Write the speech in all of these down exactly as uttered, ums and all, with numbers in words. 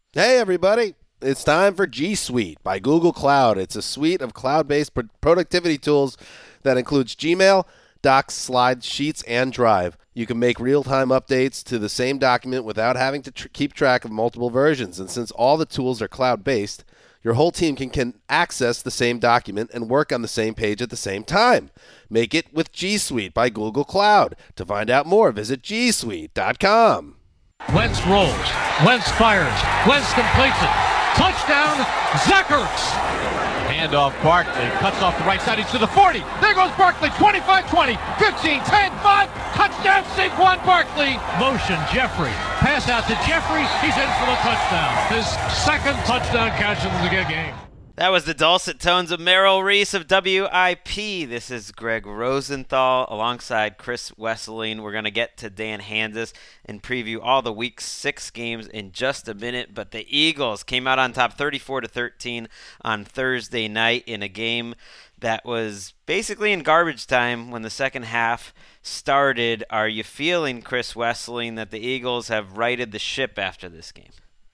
Hey, everybody. It's time for G Suite by Google Cloud. It's a suite of cloud-based pro- productivity tools that includes Gmail, Docs, Slides, Sheets, and Drive. You can make real-time updates to the same document without having to tr- keep track of multiple versions. And since all the tools are cloud-based, your whole team can, can access the same document and work on the same page at the same time. Make it with G Suite by Google Cloud. To find out more, visit g suite dot com. Wentz rolls. Wentz fires. Wentz completes it. Touchdown, Zach Ertz. Handoff, Barkley. Cuts off the right side. He's to the forty. There goes Barkley. twenty-five twenty. fifteen ten five. Touchdown, Saquon Barkley. Motion, Jeffrey. Pass out to Jeffrey. He's in for the touchdown. His second touchdown catch of the game. That was the dulcet tones of Merrill Reese of W I P. This is Greg Rosenthal alongside Chris Wesseling. We're going to get to Dan Hanzus and preview all the week six games in just a minute. But the Eagles came out on top thirty-four to thirteen on Thursday night in a game that was basically in garbage time when the second half started. Are you feeling, Chris Wesseling, that the Eagles have righted the ship after this game?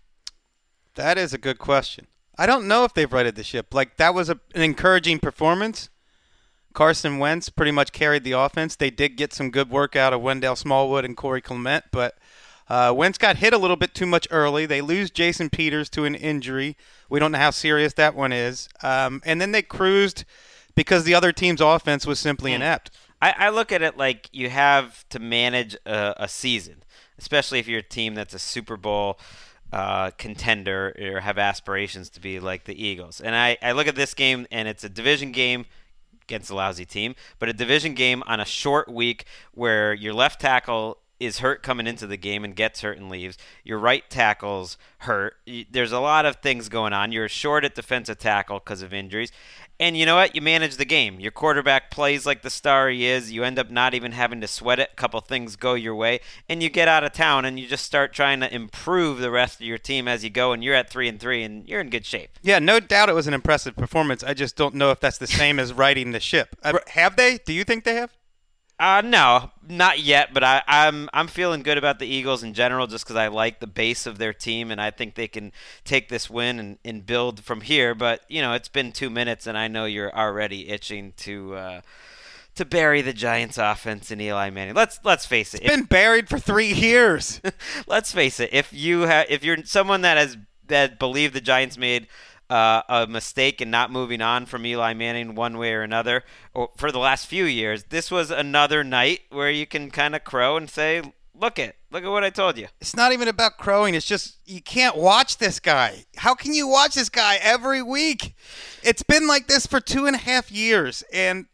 That is a good question. I don't know if they've righted the ship. Like, that was a, an encouraging performance. Carson Wentz pretty much carried the offense. They did get some good work out of Wendell Smallwood and Corey Clement, but uh, Wentz got hit a little bit too much early. They lose Jason Peters to an injury. We don't know how serious that one is. Um, and then they cruised because the other team's offense was simply inept. I, I look at it like you have to manage a, a season, especially if you're a team that's a Super Bowl Uh, contender or have aspirations to be like the Eagles. And I, I look at this game, and it's a division game against a lousy team, but a division game on a short week where your left tackle is hurt coming into the game and gets hurt and leaves. Your right tackle's hurt. There's a lot of things going on. You're short at defensive tackle because of injuries. And you know what? You manage the game. Your quarterback plays like the star he is. You end up not even having to sweat it. A couple things go your way. And you get out of town and you just start trying to improve the rest of your team as you go. And you're at three and three and you're in good shape. Yeah, no doubt it was an impressive performance. I just don't know if that's the same as righting the ship. Uh, have they? Do you think they have? Uh, no, not yet, but I, I'm I'm feeling good about the Eagles in general just because I like the base of their team, and I think they can take this win and, and build from here. But, you know, it's been two minutes, and I know you're already itching to uh, to bury the Giants' offense in Eli Manning. Let's let's face it. It's been buried for three years. Let's face it. If you ha- if you're someone that has that believed the Giants made Uh, a mistake in not moving on from Eli Manning one way or another or for the last few years, this was another night where you can kind of crow and say, look at look at what I told you. It's not even about crowing. It's just you can't watch this guy. How can you watch this guy every week? It's been like this for two and a half years, and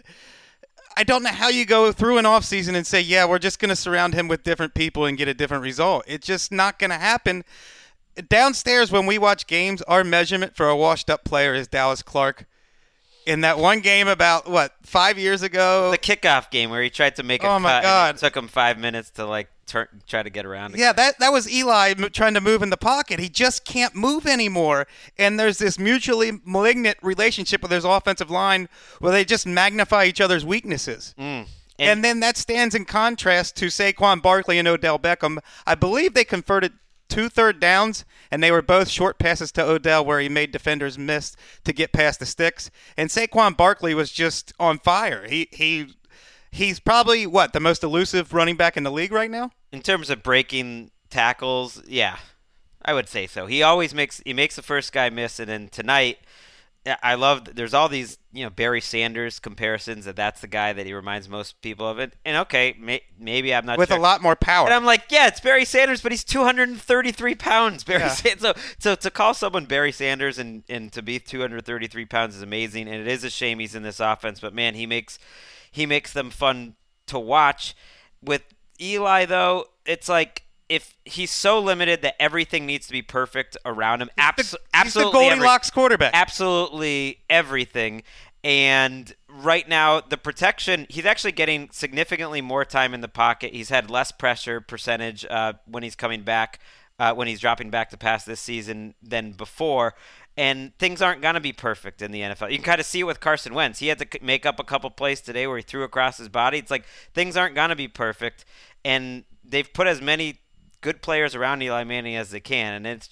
I don't know how you go through an offseason and say, yeah, we're just going to surround him with different people and get a different result. It's just not going to happen. Downstairs, when we watch games, our measurement for a washed-up player is Dallas Clark. In that one game about, what, five years ago? The kickoff game where he tried to make a oh my cut God. and it took him five minutes to, like, turn, try to get around. Yeah, that, that was Eli trying to move in the pocket. He just can't move anymore. And there's this mutually malignant relationship with his offensive line where they just magnify each other's weaknesses. Mm. And, and then that stands in contrast to Saquon Barkley and Odell Beckham. I believe they converted two third downs, and they were both short passes to Odell where he made defenders miss to get past the sticks. And Saquon Barkley was just on fire. He he he's probably, what, the most elusive running back in the league right now? In terms of breaking tackles, yeah, I would say so. He always makes he makes the first guy miss, and then tonight, I love, there's all these, you know, Barry Sanders comparisons that that's the guy that he reminds most people of it. And okay, may, maybe I'm not With sure. a lot more power. And I'm like, yeah, it's Barry Sanders, but he's two hundred thirty-three pounds. Barry Yeah. Sanders. So, so to call someone Barry Sanders and, and to be two hundred thirty-three pounds is amazing. And it is a shame he's in this offense, but man, he makes he makes them fun to watch. With Eli, though, it's like, if he's so limited that everything needs to be perfect around him, abso- the, absolutely he's the Goldilocks every, quarterback. Absolutely everything. And right now, the protection, he's actually getting significantly more time in the pocket. He's had less pressure percentage uh, when he's coming back, uh, when he's dropping back to pass this season than before. And things aren't going to be perfect in the N F L. You can kind of see it with Carson Wentz. He had to make up a couple plays today where he threw across his body. It's like things aren't going to be perfect. And they've put as many good players around Eli Manning as they can, and it's just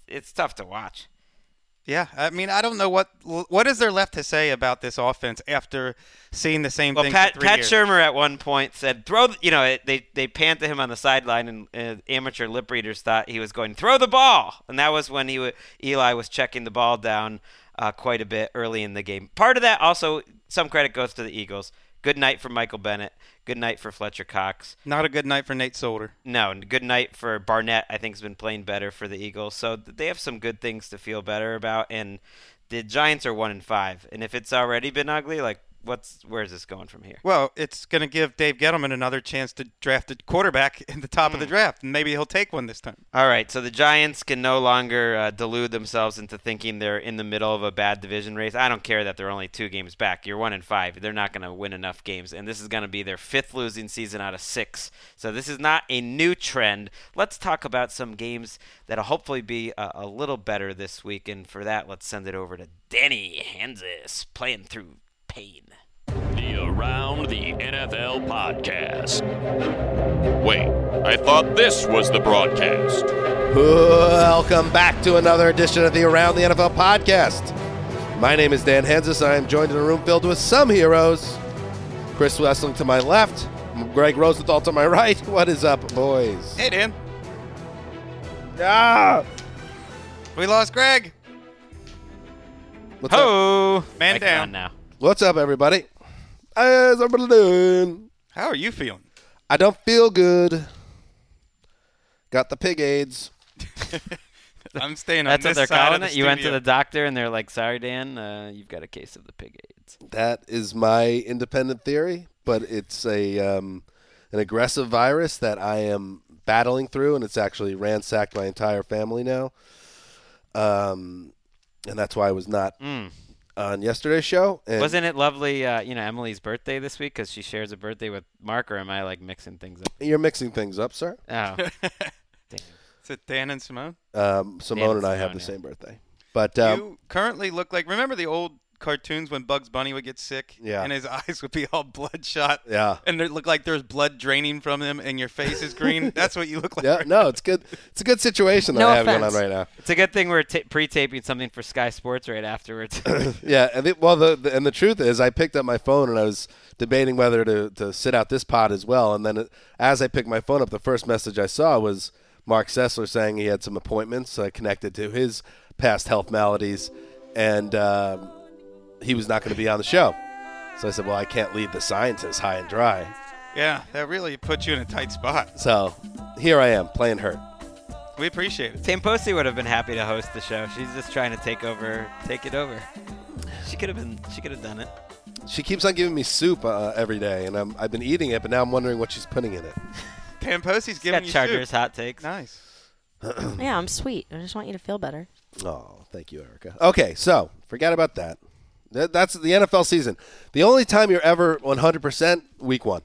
it's tough to watch. Yeah, I mean, I don't know what what is there left to say about this offense after seeing the same well, thing Pat, for three Pat years. Shurmur at one point said, "Throw." The, you know, they they panned to him on the sideline, and uh, amateur lip readers thought he was going throw the ball, and that was when he w- Eli was checking the ball down uh, quite a bit early in the game. Part of that also, some credit goes to the Eagles. Good night for Michael Bennett. Good night for Fletcher Cox. Not a good night for Nate Solder. No, good night for Barnett. I think has been playing better for the Eagles, so they have some good things to feel better about. And the Giants are one and five, and if it's already been ugly, like what's where's this going from here? Well, it's going to give Dave Gettleman another chance to draft a quarterback in the top mm. of the draft, and maybe he'll take one this time. All right, so the Giants can no longer uh, delude themselves into thinking they're in the middle of a bad division race. I don't care that they're only two games back. You're one and five. They're not going to win enough games, and this is going to be their fifth losing season out of six. So this is not a new trend. Let's talk about some games that'll hopefully be a, a little better this week, and for that, let's send it over to Danny Hansis, playing through pain. The Around the N F L podcast. Wait, I thought this was the broadcast. Welcome back to another edition of the Around the N F L podcast. My name is Dan Hansis. I am joined in a room filled with some heroes. Chris Wessling to my left. Greg Rosenthal to my right. What is up, boys? Hey, Dan. Ah! We lost Greg. What's Ho! up? Man Mike down. on now. What's up, everybody? How's everybody doing? How are you feeling? I don't feel good. Got the pig AIDS. I'm staying on That's this what they're side calling of the it. You went to studio. the doctor and they're like, "Sorry, Dan, uh, you've got a case of the pig AIDS." That is my independent theory, but it's a um, an aggressive virus that I am battling through, and it's actually ransacked my entire family now. Um, and that's why I was not Mm. on yesterday's show. And Wasn't it lovely, uh, you know, Emily's birthday this week because she shares a birthday with Mark, or am I like mixing things up? You're mixing things up, sir. Oh, damn. Is it Dan and Simone? Um, Simone Dan and I and have the Simone, same birthday. But um, you currently look like, remember the old cartoons when Bugs Bunny would get sick? Yeah. And his eyes would be all bloodshot? yeah. And it looked like there's blood draining from him and your face is green? That's what you look like. Yeah, right no, it's good. It's a good situation that No I have going on offense. right now. It's a good thing we're t- pre-taping something for Sky Sports right afterwards. Yeah, and it, well, the, the and the truth is, I picked up my phone and I was debating whether to, to sit out this pod as well. And then it, as I picked my phone up, the first message I saw was Mark Sessler saying he had some appointments uh, connected to his past health maladies, and um, he was not going to be on the show. So I said, well, I can't leave the scientists high and dry. Yeah, that really puts you in a tight spot. So here I am, playing hurt. We appreciate it. Tam Posey would have been happy to host the show. She's just trying to take over, take it over. She could have been. She could have done it. She keeps on giving me soup uh, every day, and I'm, I've been eating it, but now I'm wondering what she's putting in it. Tam Posey's She's giving got you Chargers soup. hot takes. Nice. Yeah, I'm sweet. I just want you to feel better. Oh, thank you, Erica. Okay, so forget about that. That that's the N F L season. The only time you're ever one hundred percent, week one.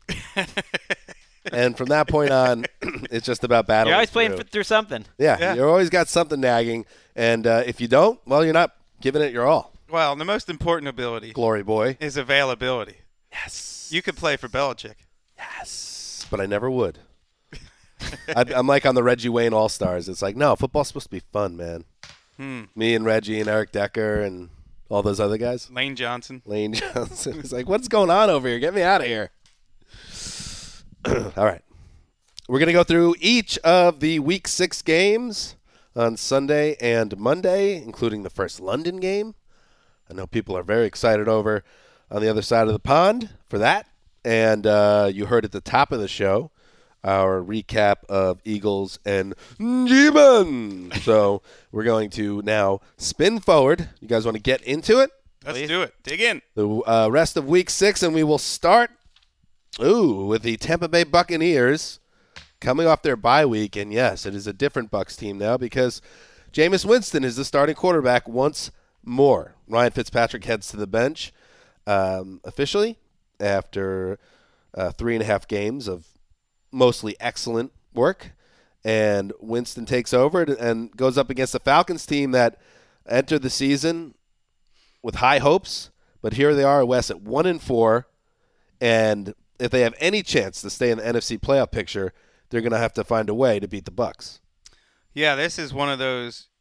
And from that point on, it's just about battling. You're always playing through. for, through something. Yeah, Yeah. you're always got something nagging. And uh, if you don't, well, you're not giving it your all. Well, the most important ability Glory boy. is availability. Yes. You could play for Belichick. Yes. But I never would. I, I'm like on the Reggie Wayne All-Stars. It's like, no, football's supposed to be fun, man. Hmm. Me and Reggie and Eric Decker and all those other guys. Lane Johnson. Lane Johnson. He's like, what's going on over here? Get me out of here. All right. We're going to go through each of the week six games on Sunday and Monday, including the first London game. I know people are very excited over on the other side of the pond for that. And uh, you heard at the top of the show our recap of Eagles and G-Men. So we're going to now spin forward. You guys want to get into it? Let's Please. do it. Dig in. The uh, rest of week six, and we will start ooh, with the Tampa Bay Buccaneers coming off their bye week. And, yes, it is a different Bucs team now because Jameis Winston is the starting quarterback once more. Ryan Fitzpatrick heads to the bench um, officially after uh, three and a half games of mostly excellent work. And Winston takes over and goes up against the Falcons team that entered the season with high hopes, but here they are, Wes, at one and four, and if they have any chance to stay in the N F C playoff picture, they're going to have to find a way to beat the Bucs. Yeah, this is one of those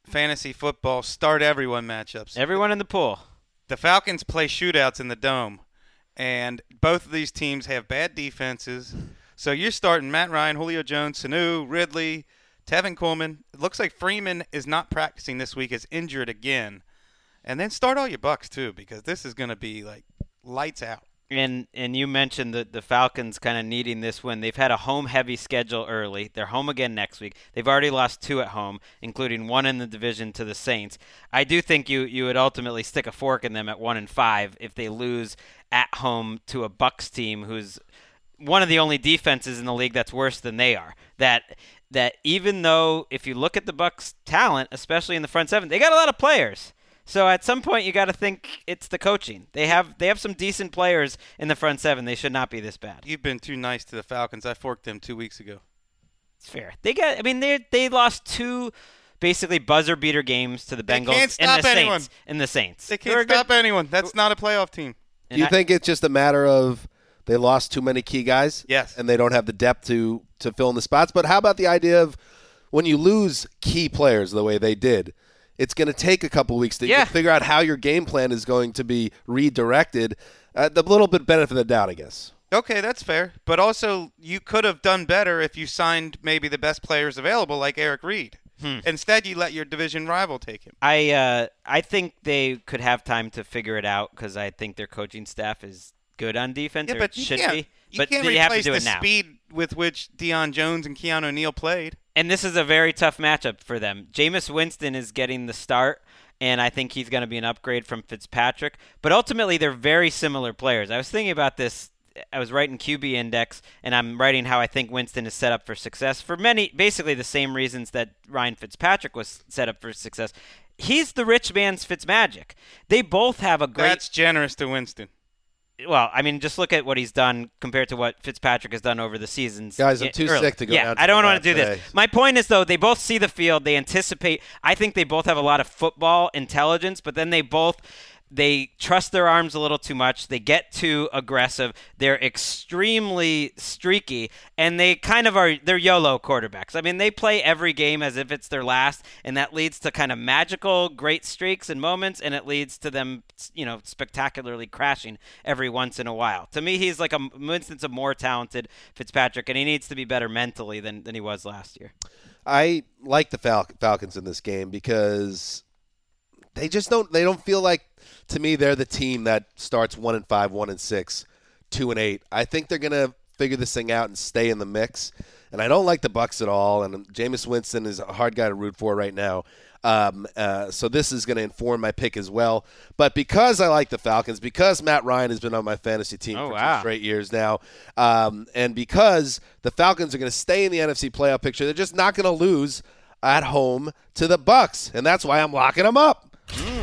fantasy football start everyone matchups. Everyone in the pool. The Falcons play shootouts in the Dome, and both of these teams have bad defenses. So you're starting Matt Ryan, Julio Jones, Sanu, Ridley, Tevin Coleman. It looks like Freeman is not practicing this week, is injured again. And then start all your Bucks too, because this is going to be like lights out. And and you mentioned the, the Falcons kind of needing this win. They've had a home-heavy schedule early. They're home again next week. They've already lost two at home, including one in the division to the Saints. I do think you, you would ultimately stick a fork in them at one and five if they lose at home to a Bucks team who's one of the only defenses in the league that's worse than they are. That that even though if you look at the Bucks' talent, especially in the front seven, they got a lot of players. So at some point you got to think it's the coaching. They have they have some decent players in the front seven. They should not be this bad. You've been too nice to the Falcons. I forked them two weeks ago. It's fair. They got. I mean, they they lost two basically buzzer beater games to the They Bengals can't stop and the anyone. Saints. And the Saints. They They're a can't good- stop anyone. That's not a playoff team. Do you I- think it's just a matter of they lost too many key guys? Yes. And they don't have the depth to, to fill in the spots? But how about the idea of when you lose key players the way they did, it's going to take a couple weeks to Yeah. figure out how your game plan is going to be redirected. Uh, the little bit benefit of the doubt, I guess. Okay, that's fair. But also, you could have done better if you signed maybe the best players available, like Eric Reed. Hmm. Instead, you let your division rival take him. I uh, I think they could have time to figure it out because I think their coaching staff is good on defense. Yeah, or but you should can't, be. you But can't you have to replace do the it now. speed with which Deion Jones and Keanu O'Neal played. And this is a very tough matchup for them. Jameis Winston is getting the start, and I think he's going to be an upgrade from Fitzpatrick. But ultimately, they're very similar players. I was thinking about this. I was writing Q B Index, and I'm writing how I think Winston is set up for success for many, basically the same reasons that Ryan Fitzpatrick was set up for success. He's the rich man's Fitzmagic. They both have a great. That's generous to Winston. Well, I mean, just look at what he's done compared to what Fitzpatrick has done over the seasons. Guys, I'm i- too early. sick to go Yeah, down to I don't the want to lab do today. this. My point is, though, they both see the field. They anticipate. I think they both have a lot of football intelligence, but then they both they trust their arms a little too much. They get too aggressive. They're extremely streaky, and they kind of are. They're YOLO quarterbacks. I mean, they play every game as if it's their last, and that leads to kind of magical, great streaks and moments, and it leads to them, you know, spectacularly crashing every once in a while. To me, he's like a Winston's a more talented Fitzpatrick, and he needs to be better mentally than, than he was last year. I like the Fal- Falcons in this game because they just don't. They don't feel like, to me, they're the team that starts one and five, one and six, two and eight. I think they're gonna figure this thing out and stay in the mix. And I don't like the Bucks at all. And Jameis Winston is a hard guy to root for right now. Um, uh, so this is going to inform my pick as well. But because I like the Falcons, because Matt Ryan has been on my fantasy team Oh, for wow. two straight years now, um, and because the Falcons are going to stay in the N F C playoff picture, they're just not going to lose at home to the Bucks, and that's why I'm locking them up.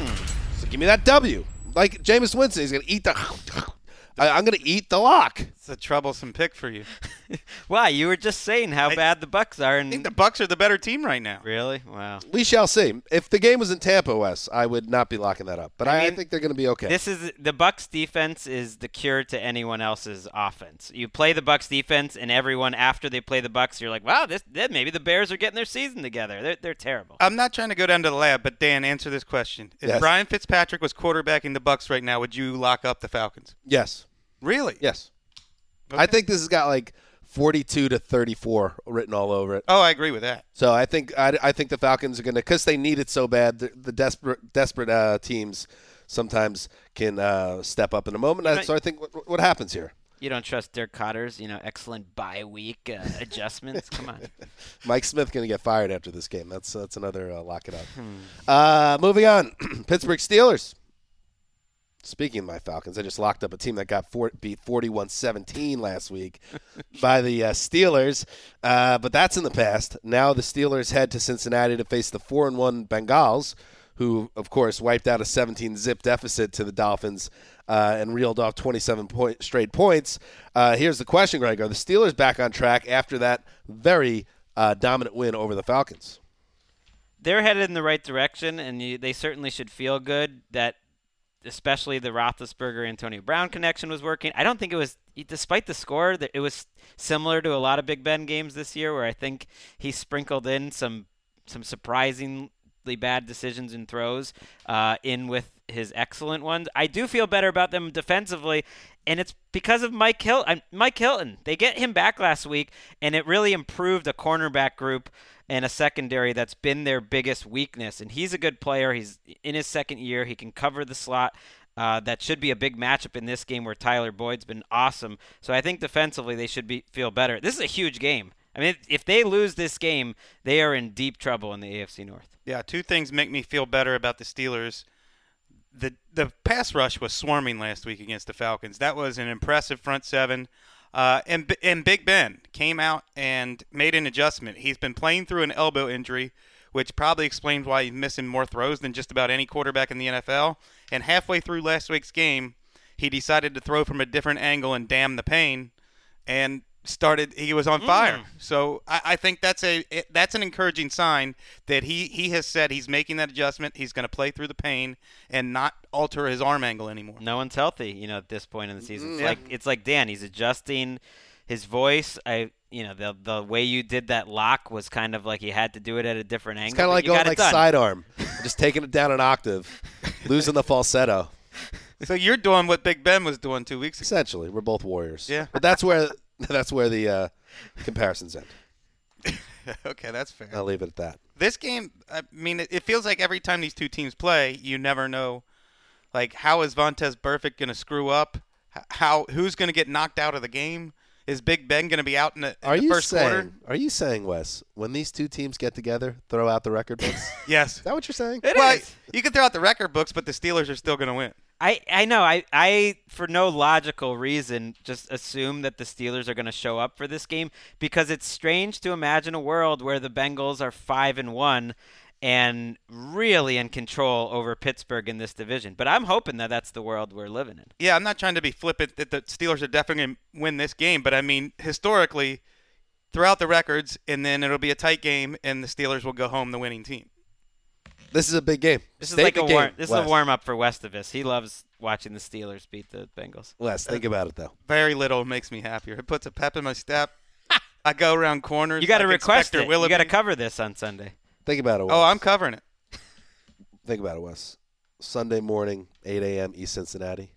So give me that W. Like Jameis Winston, he's going to eat the. I, I'm going to eat the lock. It's a troublesome pick for you. Why? You were just saying how I- bad the Bucks are, and I think the Bucks are the better team right now. really, wow. We shall see. If the game was in Tampa, Wes, I would not be locking that up. But I, I I, mean, think they're going to be okay. This is the Bucks defense is the cure to anyone else's offense. You play the Bucks defense, and everyone after they play the Bucks, you're like, wow, this maybe the Bears are getting their season together. They're they're terrible. I'm not trying to go down to the lab, but Dan, answer this question. If Yes. Brian Fitzpatrick was quarterbacking the Bucks right now, would you lock up the Falcons? yes. Really? Yes. Okay. I think this has got like forty-two to thirty-four written all over it. Oh, I agree with that. So I think I, I think the Falcons are going to, because they need it so bad, the, the desperate desperate uh, teams sometimes can uh, step up in a moment. Right. So I think what, what happens here? You don't trust Dirk Cotter's, you know, excellent bye week uh, adjustments. Come on. Mike Smith going to get fired after this game. That's that's another uh, lock it up. Hmm. Uh, moving on, Pittsburgh Steelers. Speaking of my Falcons, I just locked up a team that got four, beat forty-one seventeen last week by the uh, Steelers, uh, but that's in the past. Now the Steelers head to Cincinnati to face the four and one Bengals, who, of course, wiped out a seventeen-zip deficit to the Dolphins uh, and reeled off twenty-seven point, straight points. Uh, here's the question, Greg. Are the Steelers back on track after that very uh, dominant win over the Falcons? They're headed in the right direction, and you, they certainly should feel good that especially the Roethlisberger Antonio Brown connection was working. I don't think it was, despite the score, that it was similar to a lot of Big Ben games this year, where I think he sprinkled in some some surprising bad decisions and throws uh, in with his excellent ones. I do feel better about them defensively, and it's because of Mike Hilton. Mike Hilton. They get him back last week, and it really improved a cornerback group and a secondary that's been their biggest weakness. And he's a good player. He's in his second year. He can cover the slot. Uh, that should be a big matchup in this game where Tyler Boyd's been awesome. So I think defensively they should be feel better. This is a huge game. I mean, if they lose this game, they are in deep trouble in the A F C North. Yeah, two things make me feel better about the Steelers. The the pass rush was swarming last week against the Falcons. That was an impressive front seven. Uh, and, and Big Ben came out and made an adjustment. He's been playing through an elbow injury, which probably explains why he's missing more throws than just about any quarterback in the N F L. And halfway through last week's game, he decided to throw from a different angle and damn the pain, and started. He was on fire. Mm. So I, I think that's a it, that's an encouraging sign that he, he has said he's making that adjustment. He's going to play through the pain and not alter his arm angle anymore. No one's healthy, you know, at this point in the season. It's yeah. like it's like Dan. He's adjusting his voice. I. You know, the the way you did that lock was kind of like you had to do it at a different angle. It's kind of like going like sidearm, just taking it down an octave, losing the falsetto. So you're doing what Big Ben was doing two weeks ago. Essentially, we're both warriors. Yeah, but that's where that's where the uh, comparisons end. Okay, that's fair. I'll leave it at that. This game, I mean, it, it feels like every time these two teams play, you never know, like how is Vontaze Burfict going to screw up? How who's going to get knocked out of the game? Is Big Ben going to be out in the, in are the you first saying, quarter? Are you saying, Wes, when these two teams get together, throw out the record books? Yes. Is that what you're saying? It well, is. You can throw out the record books, but the Steelers are still going to win. I, I know. I, I, for no logical reason, just assume that the Steelers are going to show up for this game because it's strange to imagine a world where the Bengals are five and one and really in control over Pittsburgh in this division. But I'm hoping that that's the world we're living in. Yeah, I'm not trying to be flippant that the Steelers are definitely going to win this game, but I mean, historically, throughout the records, and then it'll be a tight game, and the Steelers will go home the winning team. This is a big game. This State is like a game, warm. This Wes. is a warm up for Westivus. He loves watching the Steelers beat the Bengals. Wes, think about it though. Very little makes me happier. It puts a pep in my step. I go around corners. You got to like request Inspector it. Willoughby. You got to cover this on Sunday. Think about it, Wes. Oh, I'm covering it. Think about it, Wes. Sunday morning, eight a.m. East Cincinnati.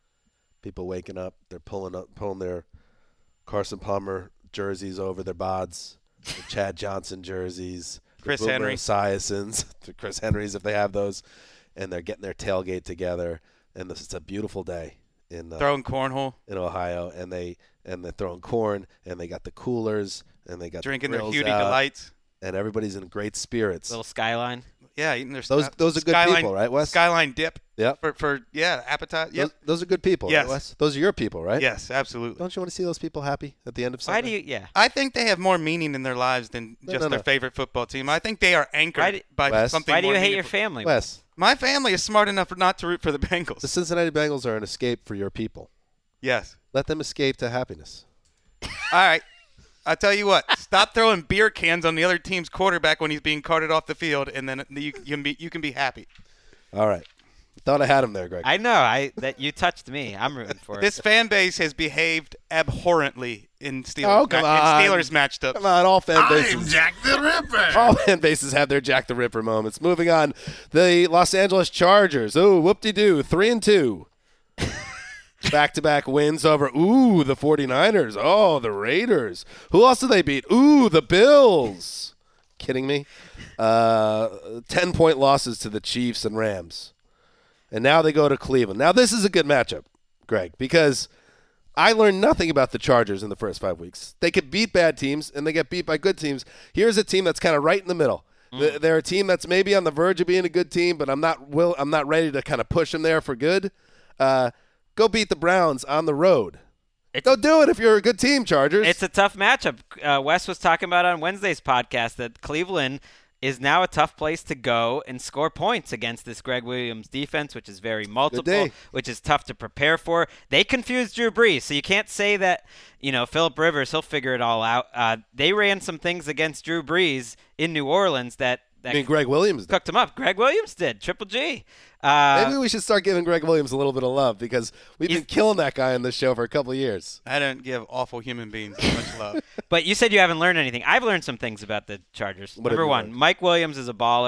People waking up. They're pulling up, pulling their Carson Palmer jerseys over their bods. The Chad Johnson jerseys. Chris the Henry. Esiasons. The Chris Henrys, if they have those. And they're getting their tailgate together. And this, it's a beautiful day in uh, Throwing cornhole. in Ohio. And, they, and they're throwing corn. And they got the coolers. And they got Drinking the their grills Hudy out, Delights. And everybody's in great spirits. Little skyline. Yeah, eating their Those- those are good Skyline, people, right, Wes? Skyline dip. Yep. For, for yeah, appetite. Yep. Those, those are good people, Yes. right, Wes? Those are your people, right? Yes, absolutely. Don't you want to see those people happy at the end of Sunday? Why do you? Yeah. I think they have more meaning in their lives than No, just no, their no. favorite football team. I think they are anchored Why do- by Wes? something Why do more you hate your meaningful. family? Wes, My family is smart enough not to root for the Bengals. the Cincinnati Bengals are an escape for your people. Yes. Let them escape to happiness. All right. I tell you what, stop throwing beer cans on the other team's quarterback when he's being carted off the field, and then you, you can be you can be happy. All right. Thought I had him there, Greg. I know. I that you touched me. I'm rooting for This it. fan base has behaved abhorrently in Steelers, Oh, come in on. Steelers matched up. Come on, all fan bases. I'm Jack the Ripper. All fan bases have their Jack the Ripper moments. Moving on, the Los Angeles Chargers. Oh, whoop-de-doo, three and two. Back-to-back wins over, ooh, the 49ers. Oh, the Raiders. Who else did they beat? Ooh, the Bills. Kidding me? Uh, ten-point losses to the Chiefs and Rams. And now they go to Cleveland. Now, this is a good matchup, Greg, because I learned nothing about the Chargers in the first five weeks. They could beat bad teams, and they get beat by good teams. Here's a team that's kind of right in the middle. Mm. They're a team that's maybe on the verge of being a good team, but I'm not will I'm not ready to kind of push them there for good. Uh, go beat the Browns on the road. It's, Go do it if you're a good team, Chargers. it's a tough matchup. Uh, Wes was talking about on Wednesday's podcast that Cleveland is now a tough place to go and score points against this Greg Williams defense, which is very multiple, day. which is tough to prepare for. They confused Drew Brees, so you can't say that, you know, Phillip Rivers, he'll figure it all out. Uh, they ran some things against Drew Brees in New Orleans that, that I mean, Greg Williams did. cooked him up. Greg Williams did, Triple G. Uh, Maybe we should start giving Greg Williams a little bit of love because we've been He's- killing that guy on this show for a couple of years. I don't give awful human beings that much love. But you said you haven't learned anything. I've learned some things about the Chargers. What have Number you one, learned? Mike Williams is a baller,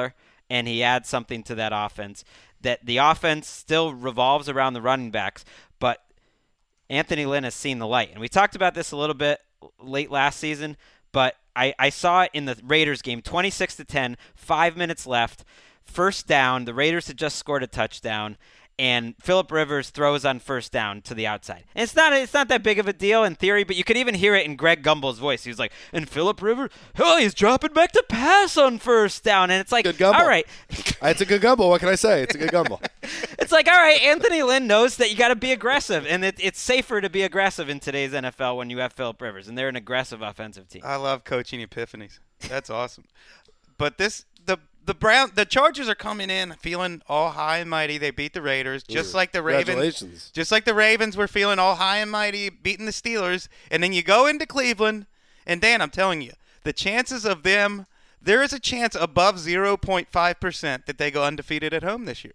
and he adds something to that offense. That the offense still revolves around the running backs, but Anthony Lynn has seen the light. And we talked about this a little bit late last season, but I, I saw it in the Raiders game, twenty-six to ten, five minutes left, first down. The Raiders had just scored a touchdown, and Phillip Rivers throws on first down to the outside. And it's not it's not that big of a deal in theory, but you could even hear it in Greg Gumbel's voice. He was like, and Phillip Rivers, oh, he's dropping back to pass on first down. And it's like, Good Gumbel. all right. It's a good gumble. What can I say? It's a good gumble. It's like, all right, Anthony Lynn knows that you got to be aggressive, and it, it's safer to be aggressive in today's N F L when you have Phillip Rivers, and they're an aggressive offensive team. I love coaching epiphanies. That's awesome. But this the the Brown the Chargers are coming in feeling all high and mighty. They beat the Raiders just Ooh, like the Ravens. congratulations. Just like the Ravens were feeling all high and mighty, beating the Steelers, and then you go into Cleveland, and Dan, I'm telling you, the chances of them, there is a chance above zero point five percent that they go undefeated at home this year.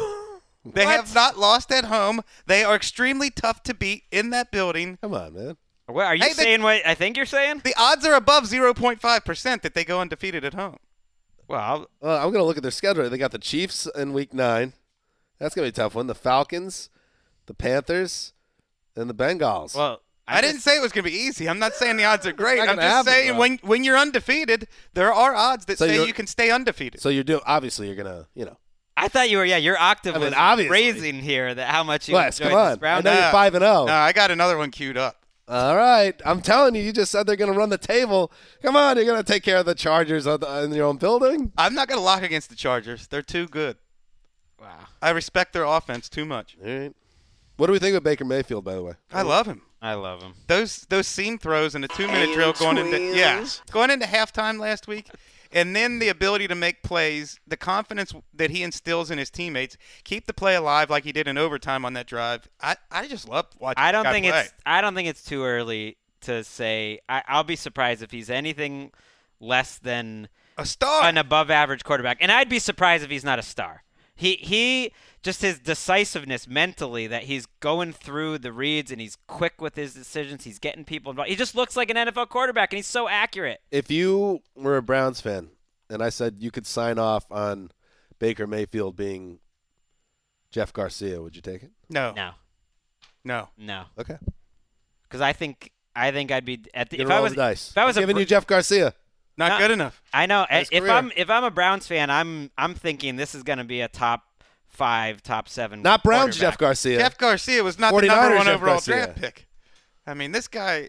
They What? have not lost at home. They are extremely tough to beat in that building. Come on, man. What, are you Hey, the- saying what I think you're saying? The odds are above zero point five percent that they go undefeated at home. Well, Well, I'm going to look at their schedule. They got the Chiefs in week nine. That's going to be a tough one. The Falcons, the Panthers, and the Bengals. well, I, didn't say it was going to be easy. I'm not saying the odds are great. Not I'm gonna just happen, saying bro. when when you're undefeated, there are odds that So say you're- you can stay undefeated. so you're doing, obviously, you're going to, you know. I thought you were, yeah, your octave I mean, was obviously. raising here that how much you Wes, enjoyed come on. this Brown. I know you're No. five and oh. no, I got another one queued up. All right. I'm telling you, you just said they're going to run the table. Come on, you're going to take care of the Chargers on the, in your own building? I'm not going to lock against the Chargers. They're too good. Wow. I respect their offense too much. All right. What do we think of Baker Mayfield, by the way? I love him. I love him. Those those seam throws in a two minute drill going into yeah going into halftime last week, and then the ability to make plays, the confidence that he instills in his teammates, keep the play alive like he did in overtime on that drive. I, I just love watching. I this don't guy think play. it's I don't think it's too early to say. I, I'll be surprised if he's anything less than a star. an above average quarterback, and I'd be surprised if he's not a star. He he just his decisiveness mentally, that he's going through the reads and he's quick with his decisions. He's getting people involved. He just looks like an N F L quarterback, and he's so accurate. If you were a Browns fan and I said you could sign off on Baker Mayfield being Jeff Garcia, would you take it? no, No, no. no, Okay. because I think I think I'd be at the, You're if I rolling was the dice. if I was I'm a giving Br- you Jeff Garcia. Not No. good enough. I know. Nice if career. I'm if I'm a Browns fan, I'm I'm thinking this is going to be a top five, top seven. Not Browns Jeff quarterback. Garcia. Jeff Garcia was not the 49ers number one Jeff overall Garcia. draft pick. I mean, this guy.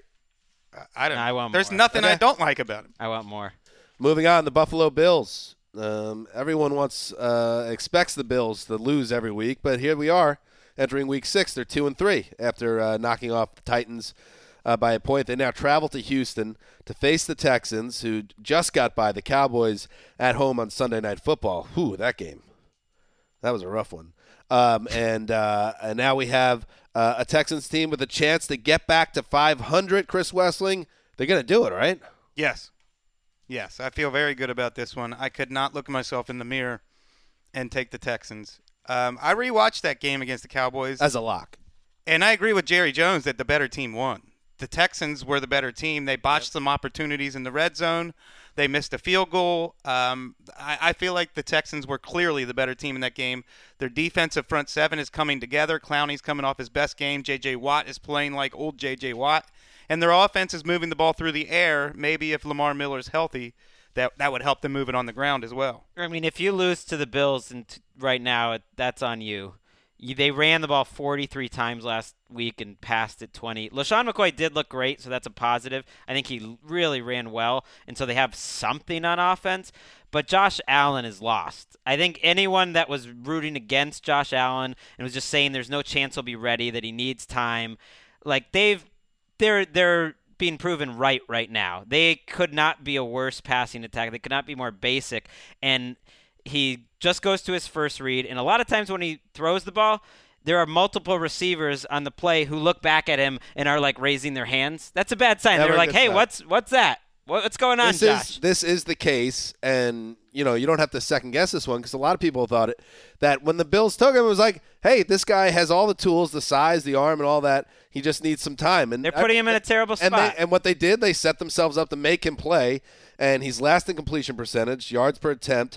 I don't. No, I want There's more. nothing I Okay. don't like about him. I want more. Moving on, the Buffalo Bills. Um, everyone wants uh, expects the Bills to lose every week, but here we are entering week six. They're two and three after uh, knocking off the Titans uh, by a point. They now travel to Houston to face the Texans, who just got by the Cowboys at home on Sunday Night Football. Whew, that game. That was a rough one. Um, and uh, and now we have uh, a Texans team with a chance to get back to five hundred. Chris Wessling, they're going to do it, right? Yes. Yes, I feel very good about this one. I could not look myself in the mirror and take the Texans. Um, I rewatched that game against the Cowboys, As a lock. and I agree with Jerry Jones that the better team won. The Texans were the better team. They botched some opportunities in the red zone. They missed a field goal. Um, I, I feel like the Texans were clearly the better team in that game. Their defensive front seven is coming together. Clowney's coming off his best game. J J. Watt is playing like old J J. Watt. And their offense is moving the ball through the air. Maybe if Lamar Miller's healthy, that that would help them move it on the ground as well. I mean, if you lose to the Bills and t- right now, it, that's on you. you. They ran the ball forty-three times last week and passed it twenty. LaShawn McCoy did look great, so that's a positive. I think he really ran well, and so they have something on offense. But Josh Allen is lost. I think anyone that was rooting against Josh Allen and was just saying there's no chance he'll be ready, that he needs time, like they've they're they're being proven right right now. They could not be a worse passing attack. They could not be more basic. And he just goes to his first read. And a lot of times when he throws the ball, there are multiple receivers on the play who look back at him and are like raising their hands. That's a bad sign. Never They're a like, good hey, sign. what's what's that? What- What's going on, This Josh? is this is the case, and you know you don't have to second guess this one because a lot of people thought it that when the Bills took him, it was like, hey, this guy has all the tools, the size, the arm, and all that. He just needs some time. And They're putting him in a terrible and spot. They, and what they did, they set themselves up to make him play, and he's last in completion percentage, yards per attempt,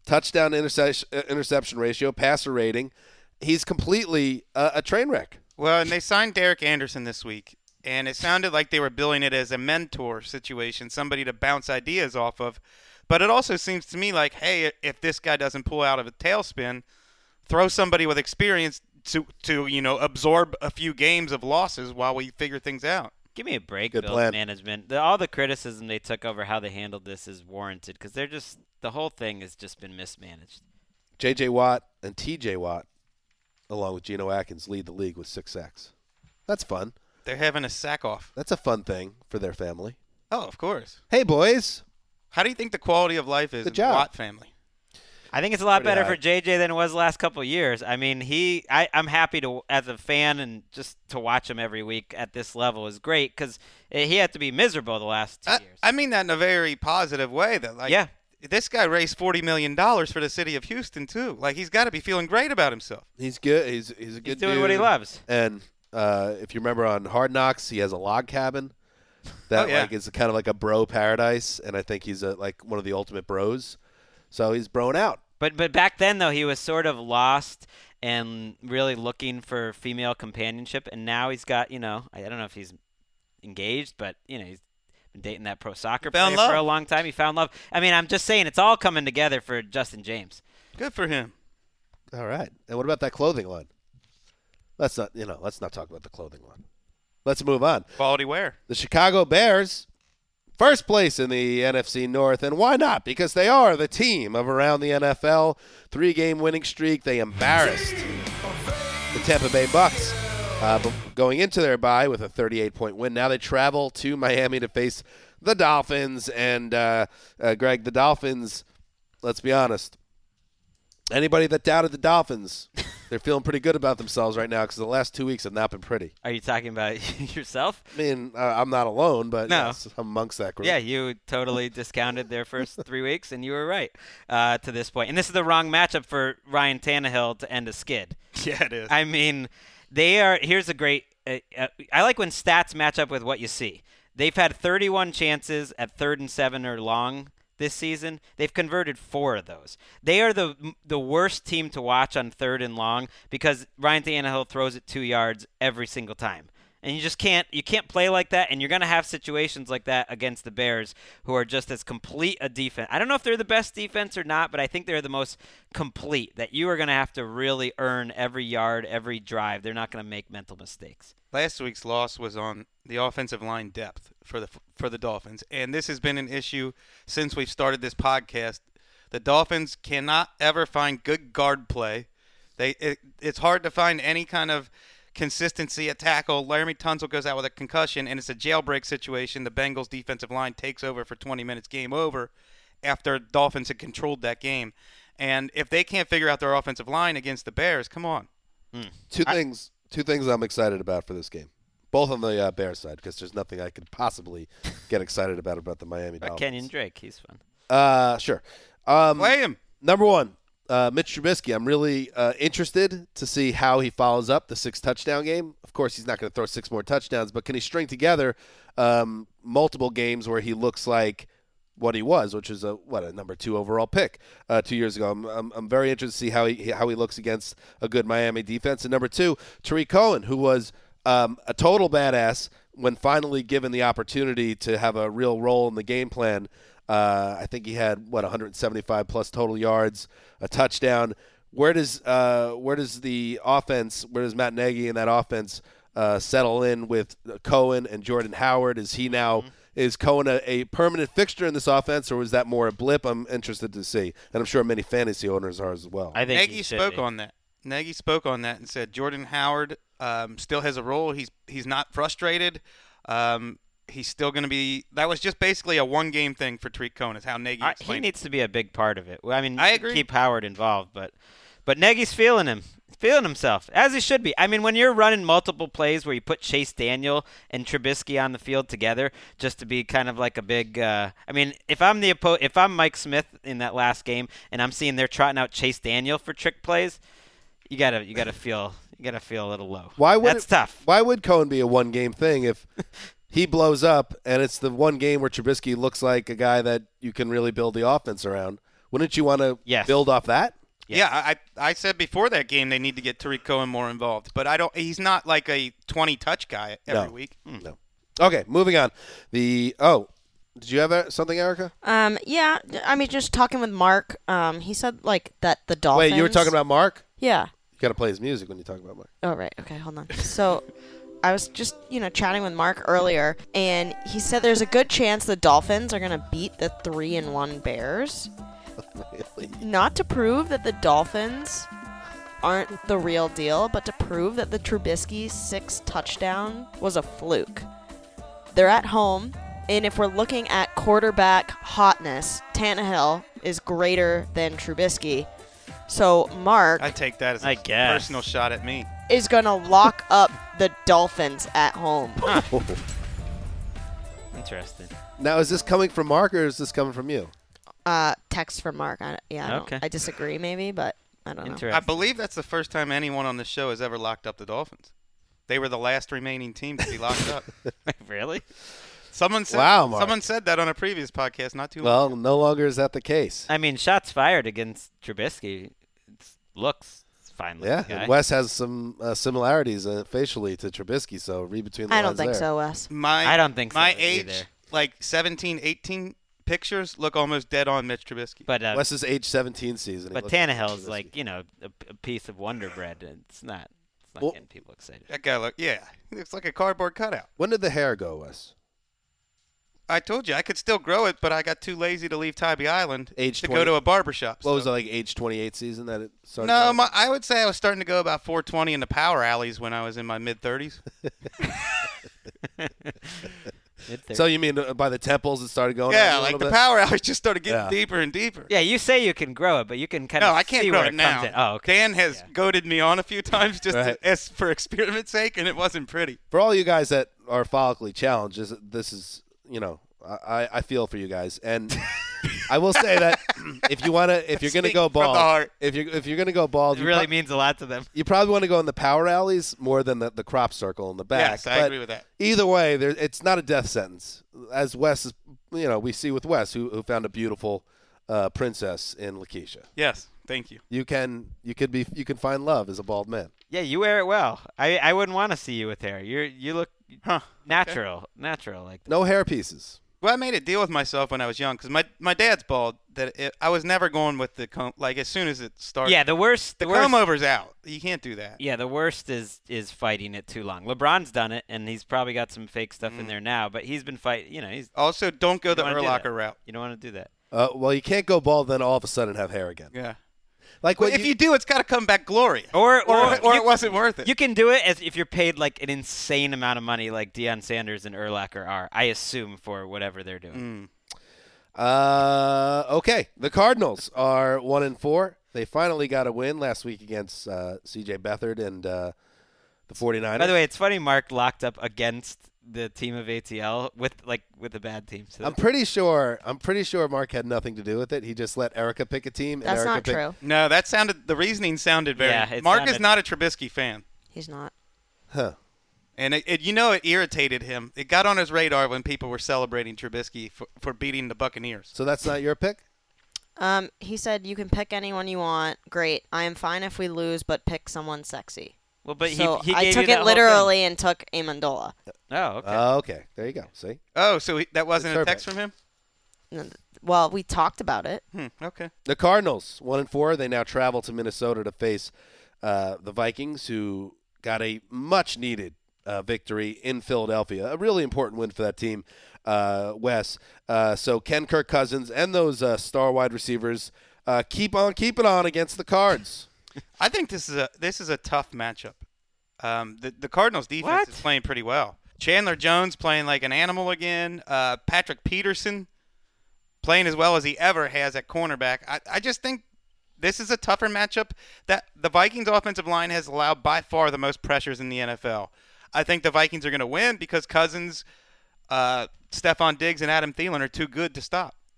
touchdown interception interception ratio, passer rating. He's completely uh, a train wreck. Well, and they signed Derek Anderson this week, and it sounded like they were billing it as a mentor situation, somebody to bounce ideas off of. But it also seems to me like, hey, if this guy doesn't pull out of a tailspin, throw somebody with experience to, to you know, absorb a few games of losses while we figure things out. Give me a break, Good Bills plan. management. The, all the criticism they took over how they handled this is warranted because they're just the whole thing has just been mismanaged. J J. Watt and T J. Watt, along with Geno Atkins, lead the league with six sacks. That's fun. They're having a sack off. That's a fun thing for their family. Oh, of course. Hey, boys. How do you think the quality of life is Good in job. the Watt family? I think it's a lot Pretty better high. for J J than it was the last couple of years. I mean, he, I, I'm happy to, as a fan, and just to watch him every week at this level is great because he had to be miserable the last two I, years. I mean that in a very positive way. That like, Yeah. this guy raised forty million dollars for the city of Houston too. Like he's got to be feeling great about himself. He's good. He's he's a good He's doing dude. what he loves. And uh, if you remember on Hard Knocks, he has a log cabin that Oh, yeah. like is kind of like a bro paradise, and I think he's a, like one of the ultimate bros. So he's broing out. But but back then though he was sort of lost and really looking for female companionship, and now he's got you know I, I don't know if he's engaged, but you know he's been dating that pro soccer player Found for love. a long time. He found love. I mean I'm just saying it's all coming together for Justin James. Good for him. All right. And what about that clothing line? Let's not you know let's not talk about the clothing line. Let's move on. Quality wear. The Chicago Bears, first place in the N F C North, and why not? Because they are the team of around the N F L. Three-game winning streak. They embarrassed the Tampa Bay Bucks uh, b- going into their bye with a thirty-eight point win. Now they travel to Miami to face the Dolphins. And, uh, uh, Greg, the Dolphins, let's be honest, anybody that doubted the Dolphins, they're feeling pretty good about themselves right now because the last two weeks have not been pretty. Are you talking about yourself? I mean, uh, I'm not alone, but No. yes, I'm amongst that group. Yeah, you totally discounted their first three weeks, and you were right uh, to this point. And this is the wrong matchup for Ryan Tannehill to end a skid. Yeah, it is. I mean, they are. Here's a great. Uh, uh, I like when stats match up with what you see. They've had thirty-one chances at third and seven or long this season. They've converted four of those. They are the the worst team to watch on third and long because Ryan Tannehill throws it two yards every single time. And you just can't you can't play like that, and you're going to have situations like that against the Bears, who are just as complete a defense. I don't know if they're the best defense or not, but I think they're the most complete, that you are going to have to really earn every yard, every drive. They're not going to make mental mistakes. Last week's loss was on the offensive line depth for the for the Dolphins, and this has been an issue since we've started this podcast. The Dolphins cannot ever find good guard play. They it, it's hard to find any kind of consistency at tackle. Laramie Tunsil goes out with a concussion, and it's a jailbreak situation. The Bengals defensive line takes over for twenty minutes, game over, after Dolphins had controlled that game. And if they can't figure out their offensive line against the Bears, come on. Two things. Two things I'm excited about for this game, both on the uh, Bears side, because there's nothing I could possibly get excited about about the Miami Or Dolphins. Kenyon Drake, he's fun. Uh, sure. Um, Play him. Number one, uh, Mitch Trubisky. I'm really uh, interested to see how he follows up the six touchdown game. Of course, he's not going to throw six more touchdowns, but can he string together um, multiple games where he looks like what he was, which is a what a number two overall pick uh, two years ago. I'm, I'm I'm very interested to see how he how he looks against a good Miami defense. And number two, Tariq Cohen, who was um, a total badass when finally given the opportunity to have a real role in the game plan. Uh, I think he had what one hundred seventy-five plus total yards, a touchdown. Where does uh, where does the offense? Where does Matt Nagy and that offense uh, settle in with Cohen and Jordan Howard? Is he now? Mm-hmm. Is Cohen a, a permanent fixture in this offense, or was that more a blip? I'm interested to see, and I'm sure many fantasy owners are as well. I think Nagy he should spoke be. on that. Nagy spoke on that and said Jordan Howard um, still has a role. He's he's not frustrated. Um, he's still going to be. That was just basically a one game thing for Tariq Cohen. Is how Nagy I, he explained needs to be a big part of it. Well, I mean, I you agree. keep Howard involved, but but Nagy's feeling him, feeling himself, as he should be. I mean, when you're running multiple plays where you put Chase Daniel and Trubisky on the field together, just to be kind of like a big. Uh, I mean, if I'm the oppo- if I'm Mike Smith in that last game, and I'm seeing they're trotting out Chase Daniel for trick plays, you gotta you gotta feel you gotta feel a little low. Why would That's it, tough. Why would Cohen be a one game thing if he blows up and it's the one game where Trubisky looks like a guy that you can really build the offense around? Wouldn't you want to Yes. build off that? Yes. Yeah, I I said before that game they need to get Tariq Cohen more involved, but I don't. He's not like a twenty touch guy every No. week. No. Okay, moving on. The oh, did you have uh, something, Erica? Um, yeah, I mean, just talking with Mark, um, he said like that the Dolphins. Wait, you were talking about Mark? Yeah. You got to play his music when you talk about Mark. Oh, right. Okay, hold on. So, I was just, you know, chatting with Mark earlier, and he said there's a good chance the Dolphins are going to beat the three and one Bears. Really? Not to prove that the Dolphins aren't the real deal, but to prove that the Trubisky six touchdown was a fluke. They're at home, and if we're looking at quarterback hotness, Tannehill is greater than Trubisky. So Mark I take that as a I guess. personal shot at me. is going to lock up the Dolphins at home. Interesting. Now, is this coming from Mark or is this coming from you? Uh, text from Mark. I, yeah, I, don't- Okay. I disagree maybe, but I don't know. Interesting. I believe that's the first time anyone on the show has ever locked up the Dolphins. They were the last remaining team to be locked up. Really? Someone said. Wow, Mark. Someone said that on a previous podcast not too long. Well, no longer is that the case. I mean, shots fired against Trubisky. It's, looks fine. Yeah, looking guy. and Wes has some uh, similarities uh, facially to Trubisky, so read between the I don't lines think there. so, Wes. My I don't think so My either. age, like seventeen, eighteen pictures look almost dead on Mitch Trubisky. But uh, Wes's age seventeen season. he but looked like Tannehill's Trubisky. like, you know, a, a piece of Wonder Bread. And it's not. It's not Well- getting people excited. That guy look, yeah, he looks like a cardboard cutout. When did the hair go, Wes? I told you I could still grow it, but I got too lazy to leave Tybee Island Age to twenty go to a barbershop. What so. was it, like age twenty-eight season that it started? No, going? my, I would say I was starting to go about four twenty in the power alleys when I was in my mid thirties. So you mean uh, by the temples it started going? Yeah, on a like little the bit? power alleys just started getting Yeah. deeper and deeper. Yeah, you say you can grow it, but you can kind No, of I can't see grow where it it now. comes in. Oh, okay. Dan has Yeah. goaded me on a few times just Right. to, as for experiment's sake, and it wasn't pretty. For all you guys that are follically challenged, this, this is you know I, I feel for you guys, and I will say that if you want to, if you're going to Speak go from the bald, heart. if you're if you're going to go bald, It you, really prob- means a lot to them. you probably want to go in the power alleys more than the, the crop circle in the back. Yes, I But agree with that. Either way, there, it's not a death sentence, as Wes is. You know, we see with Wes, who, who found a beautiful uh, princess in Lakeisha. Yes, thank you. You can you could be you can find love as a bald man. Yeah, you wear it well. I, I wouldn't want to see you with hair. You're you look Huh. natural, natural like that. No hair pieces. Well, I made a deal with myself when I was young because my, my dad's bald. That it, I was never going with the comb. Like as soon as it started, Yeah, the worst. the The worst. comb over's out. You can't do that. Yeah, the worst is is fighting it too long. LeBron's done it, and he's probably got some fake stuff Mm. in there now. But he's been fighting. You know, he's. Also, don't go you the don't wanna do Urlacher that. route. You don't want to do that. Uh, well, you can't go bald then all of a sudden have hair again. Yeah. Like Well, what if you, do, it's got to come back glorious. Or or, or, or you, it wasn't worth it. you can do it as if you're paid like an insane amount of money, like Deion Sanders and Urlacher are. I assume for whatever they're doing. Mm. Uh, okay. The Cardinals are one and four. They finally got a win last week against uh, C J Beathard and uh, the 49ers. By the way, it's funny Mark locked up against the team of A T L with like with a bad team. So I'm pretty sure. I'm pretty sure Mark had nothing to do with it. He just let Erica pick a team. And That's Erica not picked- true. No, that sounded. The reasoning sounded very. Yeah, it Mark is sounded- not a Trubisky fan, He's not. Huh. and it, it, you know it irritated him. It got on his radar when people were celebrating Trubisky for, for beating the Buccaneers. So that's not your pick? Um, he said you can pick anyone you want. Great. I am fine if we lose, but pick someone sexy. well, but so he, he I gave took you that it whole literally and took Amendola. thing. Oh, okay. Oh, okay. There you go. See? Oh, so he, that wasn't It's a her text pick. from him? N- Well, we talked about it. Hmm, okay. The Cardinals, one and four. They now travel to Minnesota to face uh, the Vikings, who got a much-needed uh, victory in Philadelphia. A really important win for that team, uh, Wes. Uh, so Ken Kirk Cousins and those uh, star wide receivers uh, keep on keeping on against the Cards. I think this is a this is a tough matchup. Um, the the Cardinals defense What? is playing pretty well. Chandler Jones playing like an animal again. Uh, Patrick Peterson playing as well as he ever has at cornerback. I, I just think this is a tougher matchup. That the Vikings offensive line has allowed by far the most pressures in the N F L. I think the Vikings are going to win because Cousins, uh, Stephon Diggs, and Adam Thielen are too good to stop.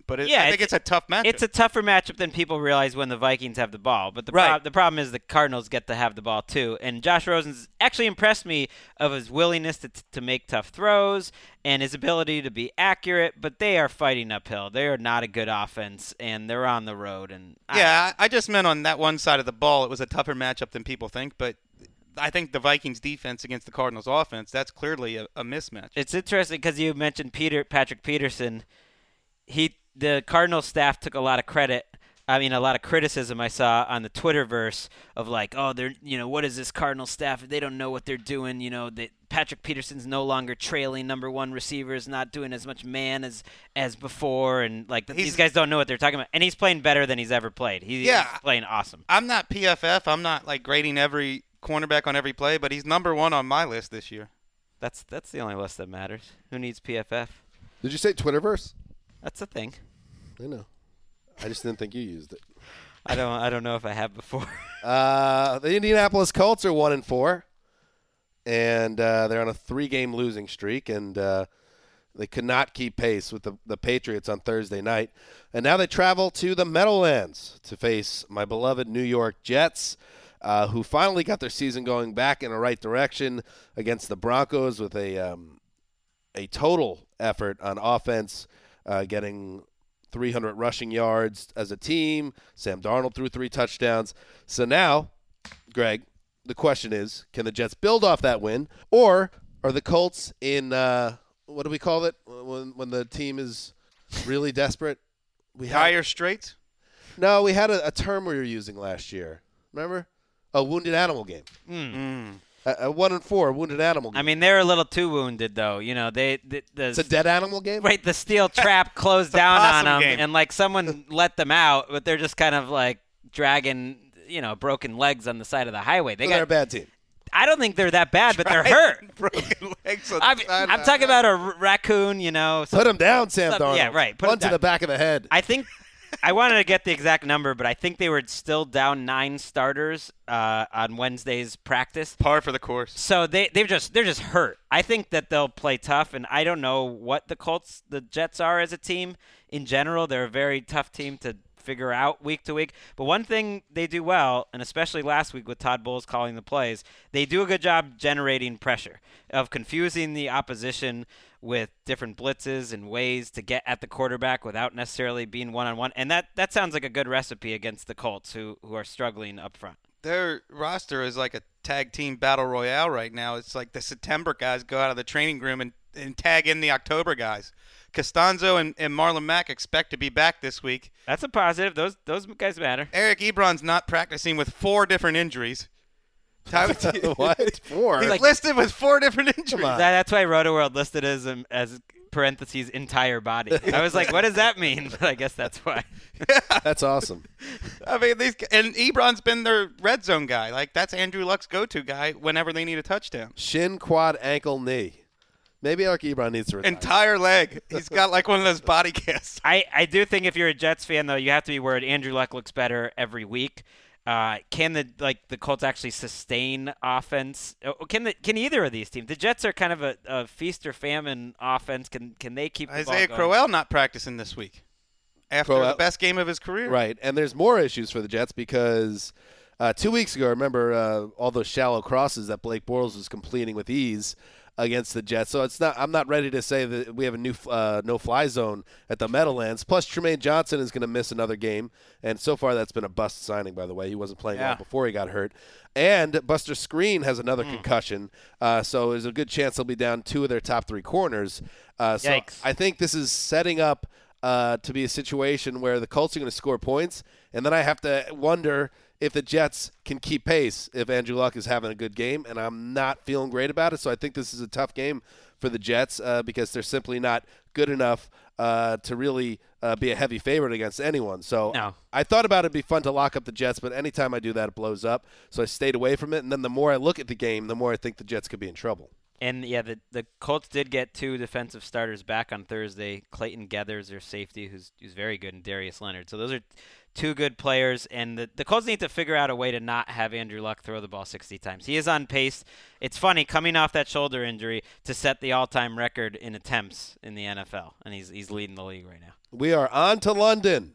but it, Yeah, I think it's- it's, a tough matchup. It's a tougher matchup than people realize when the Vikings have the ball. But the Right. prob- the problem is the Cardinals get to have the ball too. And Josh Rosen's actually impressed me of his willingness to to make tough throws and his ability to be accurate. But they are fighting uphill. They are not a good offense, and they're on the road. And I- yeah, I, I just meant on that one side of the ball, it was a tougher matchup than people think. But I think the Vikings' defense against the Cardinals' offense, that's clearly a, a mismatch. It's interesting because you mentioned Peter Patrick Peterson. He the Cardinals staff took a lot of credit. I mean, a lot of criticism I saw on the Twitterverse of like, oh, they're you know, what is this Cardinals staff? They don't know what they're doing. You know, that Patrick Peterson's no longer trailing number one receivers, not doing as much man as as before, and like He's- these guys don't know what they're talking about. And he's playing better than he's ever played. He, Yeah. He's playing awesome. I'm not P F F. I'm not like grading every cornerback on every play, but he's number one on my list this year. That's that's the only list that matters. Who needs P F F? Did you say Twitterverse? That's the thing. I know. I just didn't think you used it. I don't I don't know if I have before. Uh, the Indianapolis Colts are one and four, and uh, they're on a three-game losing streak, and uh, they could not keep pace with the, the Patriots on Thursday night. And now they travel to the Meadowlands to face my beloved New York Jets, uh, who finally got their season going back in the right direction against the Broncos with a um, a total effort on offense, uh, getting three hundred rushing yards as a team. Sam Darnold threw three touchdowns. So now, Greg, the question is, can the Jets build off that win, or are the Colts in, uh, what do we call it, when when the team is really desperate? We had, Dire straits? No, we had a, a term we were using last year. Remember? A wounded animal game. Mm. A, a one and four, a wounded animal game. I mean, they're a little too wounded, though. You know, they the, the it's a dead animal game? right. The steel trap closed down on possum them, game. and like someone let them out, but they're just kind of like dragging, you know, broken legs on the side of the highway. They So they're a got. bad team. I don't think they're that bad, but they're hurt. Broken legs. on the I'm, sideline. I'm talking about a r- raccoon. You know, so Put him down, Sam some- Darnold. yeah, right, put him One to down. the back of the head. I think I wanted to get the exact number, but I think they were still down nine starters uh, on Wednesday's practice. Par for the course. So they they've just they're just hurt. I think that they'll play tough, and I don't know what the Colts, the Jets are as a team in general. They're a very tough team to figure out week to week. But one thing they do well, and especially last week with Todd Bowles calling the plays, they do a good job generating pressure, of confusing the opposition with different blitzes and ways to get at the quarterback without necessarily being one-on-one. And that, that sounds like a good recipe against the Colts, who, who are struggling up front. Their roster is like a tag team battle royale right now. It's like the September guys go out of the training room and, and tag in the October guys. Costanzo and, and Marlon Mack expect to be back this week. That's a positive. Those those guys matter. Eric Ebron's not practicing with four different injuries. Tyler T- What? Four? He's Like- listed with four different injuries. on. That, that's why RotoWorld listed as um, as parentheses entire body. I was like, what does that mean? But I guess that's why. That's awesome. I mean, these and Ebron's been their red zone guy. Like that's Andrew Luck's go-to guy whenever they need a touchdown. Shin, quad, ankle, knee. Maybe Eric Ebron needs to retire. Entire leg. He's got like one of those body casts. I, I do think if you're a Jets fan, though, you have to be worried. Andrew Luck looks better every week. Uh, can the like the Colts actually sustain offense? Uh, Can the, can either of these teams? The Jets are kind of a, a feast or famine offense. Can can they keep the Isaiah ball going? Crowell not practicing this week after Crowell- the best game of his career. Right, and there's more issues for the Jets because uh, two weeks ago, remember uh, all those shallow crosses that Blake Bortles was completing with ease against the Jets. So it's not. I'm not ready to say that we have a new uh, no-fly zone at the Meadowlands. Plus, Tremaine Johnson is going to miss another game, and so far that's been a bust signing. By the way, he wasn't playing Yeah. well before he got hurt. And Buster Screen has another concussion, uh, so there's a good chance they'll be down two of their top three corners. Uh, so Yikes. I think this is setting up uh, to be a situation where the Colts are going to score points, and then I have to wonder if the Jets can keep pace if Andrew Luck is having a good game, and I'm not feeling great about it. So I think this is a tough game for the Jets uh, because they're simply not good enough uh, to really uh, be a heavy favorite against anyone. So No. I thought about it'd be fun to lock up the Jets, but anytime I do that, it blows up. So I stayed away from it, and then the more I look at the game, the more I think the Jets could be in trouble. And, yeah, the, the Colts did get two defensive starters back on Thursday. Clayton Geathers, their safety, who's who's very good, and Darius Leonard. So those are two good players. And the, the Colts need to figure out a way to not have Andrew Luck throw the ball sixty times. He is on pace. It's funny, coming off that shoulder injury, to set the all-time record in attempts in the N F L. And he's he's leading the league right now. We are on to London.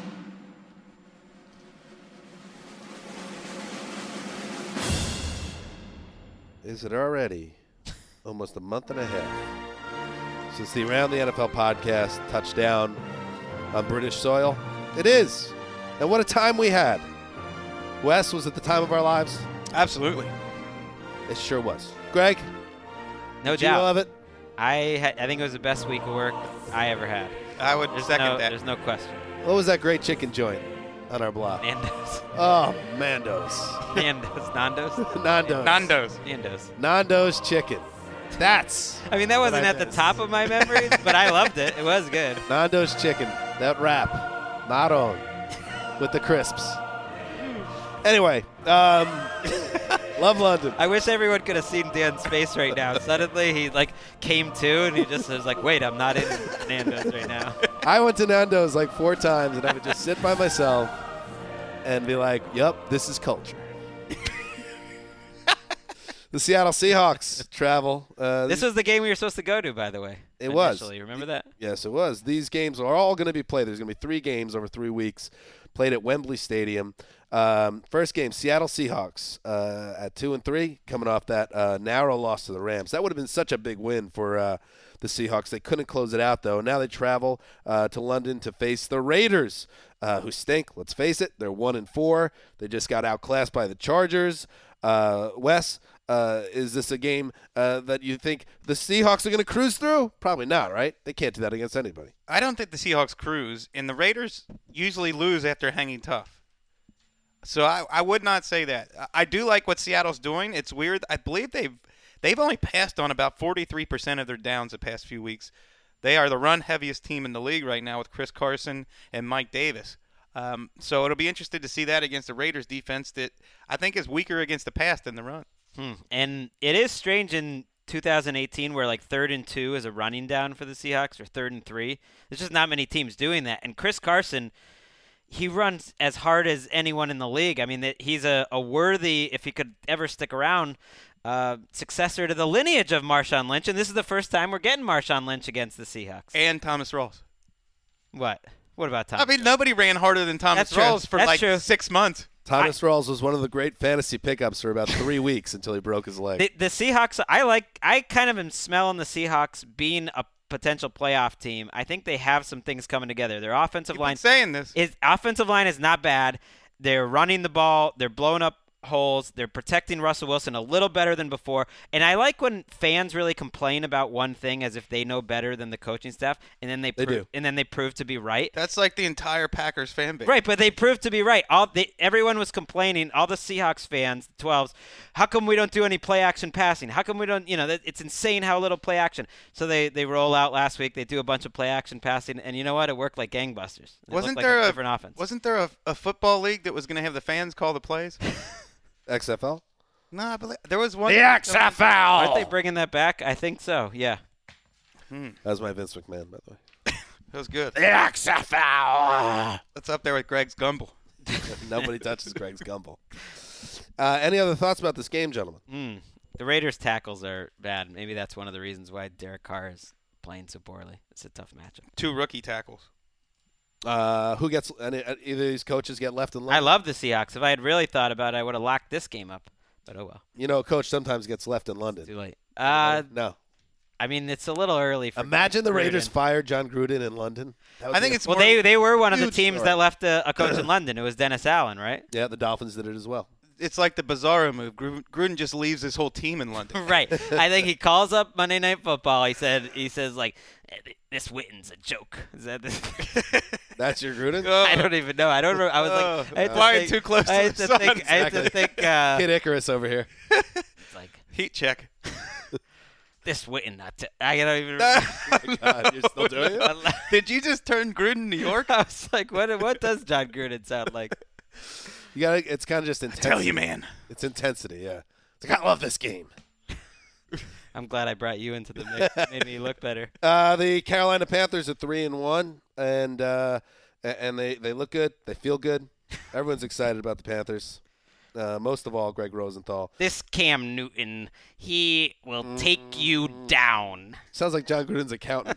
Is it already almost a month and a half since the Around the N F L podcast touched down on British soil? It is. And what a time we had. Wes, was it the time of our lives? Absolutely. It sure was. Greg? No did you doubt. love it? I ha- I think it was the best week of work I ever had. I would There's second no, that. There's no question. What was that great chicken joint on our block? Nando's. Oh, Mando's. Nando's. Nando's? Nando's. Nando's. Nando's. Nando's chicken. That's I mean, that wasn't I at the miss. top of my memories, but I loved it. It was good. Nando's chicken. That wrap. Not on. With the crisps. Anyway, um, love London. I wish everyone could have seen Dan's face right now. Suddenly, he like came to, and he just was like, "Wait, I'm not in Nando's right now." I went to Nando's like four times, and I would just sit by myself and be like, "Yup, this is culture." The Seattle Seahawks travel. Uh, This was the game we were supposed to go to, by the way. It was. initially. Remember that? Yes, it was. These games are all going to be played. There's going to be three games over three weeks played at Wembley Stadium. Um, first game, Seattle Seahawks uh, at two and three, coming off that uh, narrow loss to the Rams. That would have been such a big win for uh, the Seahawks. They couldn't close it out, though. Now they travel uh, to London to face the Raiders, uh, who stink. Let's face it, they're one and four. They just got outclassed by the Chargers. Uh, Wes, uh, is this a game uh, that you think the Seahawks are going to cruise through? Probably not, right? They can't do that against anybody. I don't think the Seahawks cruise, and the Raiders usually lose after hanging tough. So I, I would not say that. I- I do like what Seattle's doing. It's weird. I believe they've they've only passed on about forty-three percent of their downs the past few weeks. They are the run-heaviest team in the league right now with Chris Carson and Mike Davis. Um, so it'll be interesting to see that against the Raiders defense that I think is weaker against the pass than the run. Hmm. And it is strange in two thousand eighteen where like third and two is a running down for the Seahawks, or third and three. There's just not many teams doing that. And Chris Carson, he runs as hard as anyone in the league. I mean, that he's a, a worthy, if he could ever stick around, uh, successor to the lineage of Marshawn Lynch. And this is the first time we're getting Marshawn Lynch against the Seahawks. And Thomas Rawls. What? What about Tom? I mean, nobody ran harder than Thomas That's true. Rawls for That's like true. six months. Thomas Rawls was one of the great fantasy pickups for about three weeks until he broke his leg. The, the Seahawks, I like. I kind of am smelling the Seahawks being a potential playoff team. I think they have some things coming together. Their offensive You've line been saying this. is offensive line is not bad. They're running the ball. They're blowing up holes. They're protecting Russell Wilson a little better than before. And I like when fans really complain about one thing as if they know better than the coaching staff, and then they, They pro- do. and then they prove to be right. That's like the entire Packers fan base. Right, but they proved to be right. All they, everyone was complaining. All the Seahawks fans, the twelves, how come we don't do any play action passing? How come we don't? You know, that, it's insane how little play action. So they, they roll out last week. They do a bunch of play action passing, and you know what? It worked like gangbusters. It Wasn't looked like there a a different offense? Wasn't there a, a football league that was going to have the fans call the plays? X F L? No, I believe there was one. The X F L. Aren't they bringing that back? I think so. Yeah. That was my Vince McMahon, by the way. That was good. The X F L. That's up there with Greg's Gumbel. Nobody touches Greg's Gumbel. Uh, any other thoughts about this game, gentlemen? Mm. The Raiders' tackles are bad. Maybe that's one of the reasons why Derek Carr is playing so poorly. It's a tough matchup. Two rookie tackles. Uh, who gets any, uh, either of these coaches get left in line? I love the Seahawks. If I had really thought about it, I would have locked this game up. But oh well. You know, a coach sometimes gets left in London. Too late. Uh, no. I mean, it's a little early for Imagine the Raiders Gruden. fired John Gruden in London. That would I be think a- it's Well, more- they they were one of the Huge teams story. that left a, a coach in London. It was Dennis Allen, right? Yeah, the Dolphins did it as well. It's like the Bizarro move. Gru- Gruden just leaves his whole team in London. Right. I think he calls up Monday Night Football. He said he says like, "Eh, this Witten's a joke. Is that this? That's your Gruden? Oh. I don't even know. I don't. Remember. I was Oh, like, I had to flying think- too close to I had the to sun. think. I had to Exactly. think. Uh, Kid Icarus over here. it's like Heat check. this Witten. Not to, I don't even. Remember. God, you're still doing it? Did you just turn Gruden New York? I was like, what? What does John Gruden sound like? You got to It's kind of just intensity. Tell you, man. It's intensity, yeah. It's like, I love this game. I'm glad I brought you into the mix. It made me look better. Uh, the Carolina Panthers are three and one, and uh, and they, they look good. They feel good. Everyone's excited about the Panthers. Uh, most of all, Greg Rosenthal. This Cam Newton, he will take you down. Sounds like John Gruden's accountant.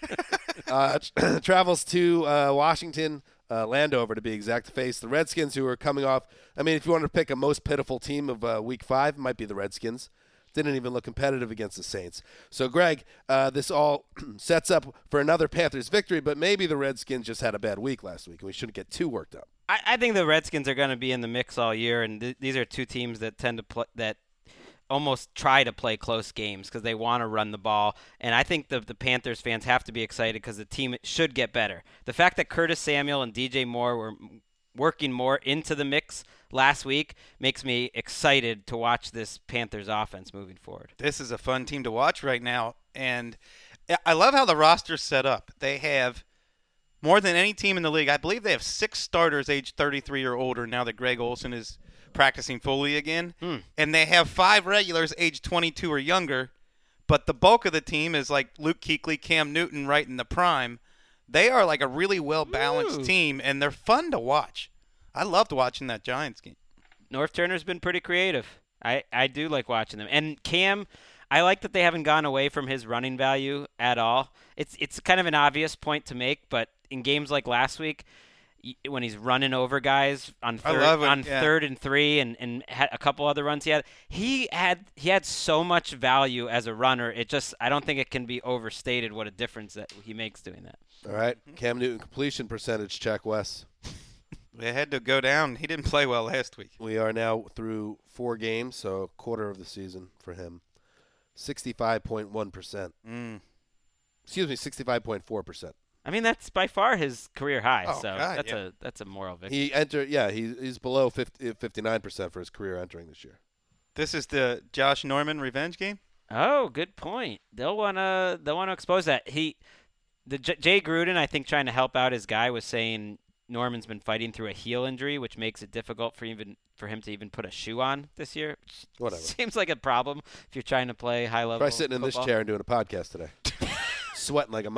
uh, tra- travels to uh, Washington, uh, Landover to be exact, to face the Redskins, who are coming off. I mean, if you wanted to pick a most pitiful team of uh, Week Five, it might be the Redskins. Didn't even look competitive against the Saints. So, Greg, uh, this all sets up for another Panthers victory, but maybe the Redskins just had a bad week last week, and we shouldn't get too worked up. I, I think the Redskins are going to be in the mix all year, and th- these are two teams that tend to play that almost try to play close games because they want to run the ball. And I think the the Panthers fans have to be excited because the team should get better. The fact that Curtis Samuel and D J Moore were working more into the mix last week makes me excited to watch this Panthers offense moving forward. This is a fun team to watch right now, and I love how the roster's set up. They have more than any team in the league. I believe they have six starters aged thirty-three or older now that Greg Olsen is practicing fully again. Hmm. And they have five regulars aged twenty-two or younger, but the bulk of the team is like Luke Kuechly, Cam Newton right in the prime. They are like a really well-balanced Ooh. team, and they're fun to watch. I loved watching that Giants game. North Turner's been pretty creative. I, I do like watching them. And Cam, I like that they haven't gone away from his running value at all. It's it's kind of an obvious point to make, but in games like last week, y- when he's running over guys on I third, love it, on yeah. third and three, and, and had a couple other runs he had, he had he had so much value as a runner. It just I don't think it can be overstated what a difference that he makes doing that. All right, Cam Newton completion percentage check, Wes. They had to go down. He didn't play well last week. We are now through four games, so a quarter of the season for him. sixty-five point one percent. Mm. Excuse me, sixty-five point four percent. I mean, that's by far his career high. Oh, so God, that's yeah. a that's a moral victory. He entered, yeah, he, he's below fifty, fifty-nine percent for his career entering this year. This is the Josh Norman revenge game? Oh, good point. They'll wanna they'll wanna expose that. He, the J- Jay Gruden, I think, trying to help out his guy, was saying Norman's been fighting through a heel injury, which makes it difficult for even for him to even put a shoe on this year. Whatever. Seems like a problem if you're trying to play high level. Try sitting in football. this chair and doing a podcast today. Sweating like a m-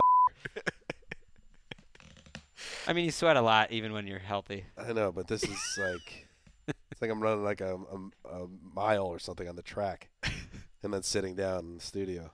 I mean, you sweat a lot even when you're healthy. I know, but this is like, it's like I'm running like a, a, a mile or something on the track and then sitting down in the studio.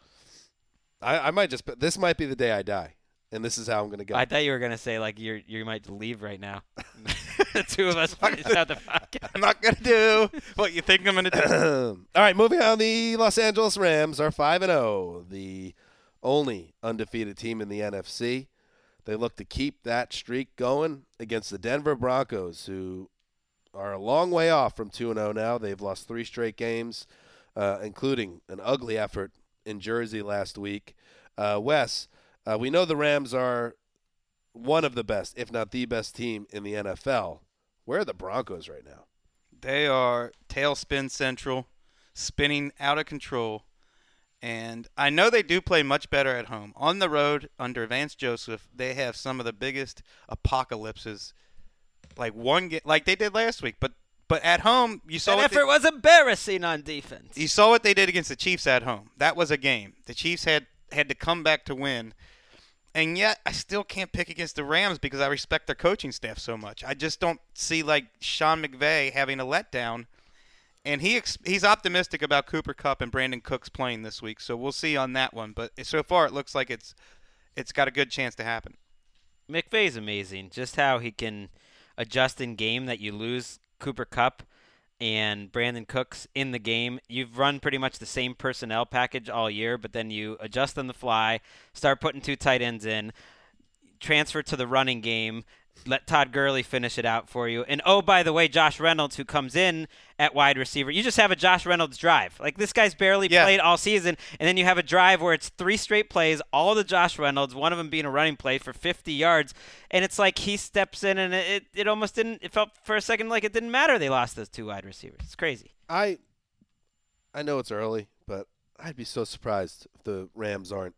I, I might just, this might be the day I die, and this is how I'm going to go. I thought you were gonna say like you're you might leave right now. The two of us finish out the podcast. I'm not going to do what you think I'm going to do. All right, moving on. The Los Angeles Rams are five and oh, the only undefeated team in the N F C. They look to keep that streak going against the Denver Broncos, who are a long way off from two and oh now. They've lost three straight games, uh, including an ugly effort in Jersey last week. Uh, Wes, uh, we know the Rams are one of the best, if not the best team in the N F L. Where are the Broncos right now? They are tailspin central, spinning out of control. And I know they do play much better at home. On the road, under Vance Joseph, they have some of the biggest apocalypses, like one get, like they did last week. But but at home, you saw That what effort they, was embarrassing on defense. you saw what they did against the Chiefs at home. That was a game. The Chiefs had had to come back to win. And yet, I still can't pick against the Rams because I respect their coaching staff so much. I just don't see like Sean McVay having a letdown. And he ex- he's optimistic about Cooper Kupp and Brandon Cooks playing this week, so we'll see on that one. But so far, it looks like it's it's got a good chance to happen. McVay's amazing. Just how he can adjust in game that you lose Cooper Kupp and Brandon Cooks in the game. You've run pretty much the same personnel package all year, but then you adjust on the fly, start putting two tight ends in, transfer to the running game, let Todd Gurley finish it out for you. And, oh, by the way, Josh Reynolds, who comes in at wide receiver, you just have a Josh Reynolds drive. Like, this guy's barely Yeah. played all season, and then you have a drive where it's three straight plays, all the Josh Reynolds, one of them being a running play for fifty yards, and it's like he steps in, and it, it almost didn't – it felt for a second like it didn't matter they lost those two wide receivers. It's crazy. I I know it's early, but I'd be so surprised if the Rams aren't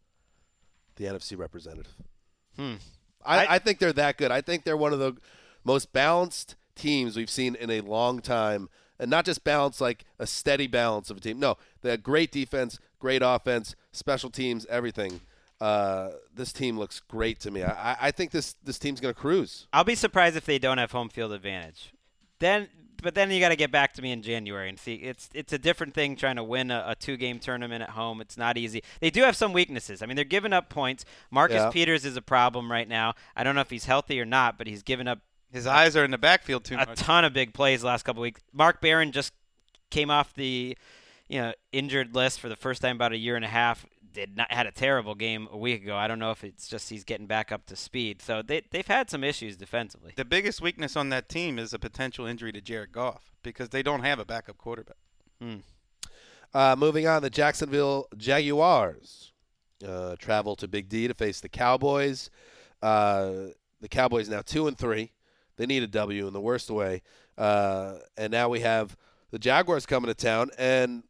the N F C representative. Hmm. I, I- I think they're that good. I think they're one of the most balanced teams we've seen in a long time, and not just balance like a steady balance of a team. No, they had great defense, great offense, special teams, everything. Uh, this team looks great to me. I, I think this this team's going to cruise. I'll be surprised if they don't have home field advantage. Then, but then you got to get back to me in January and see. It's it's a different thing trying to win a, a two-game tournament at home. It's not easy. They do have some weaknesses. I mean, they're giving up points. Marcus Yeah. Peters is a problem right now. I don't know if he's healthy or not, but he's given up His eyes are in the backfield too a much. ton of big plays the last couple weeks. Mark Barron just came off the you know injured list for the first time about a year and a half. Did not had a terrible game a week ago. I don't know if it's just he's getting back up to speed. So they they've had some issues defensively. The biggest weakness on that team is a potential injury to Jared Goff because they don't have a backup quarterback. Hmm. Uh, moving on, the Jacksonville Jaguars uh, travel to Big D to face the Cowboys. Uh, the Cowboys now two and three. They need a W in the worst way. Uh, and now we have the Jaguars coming to town. And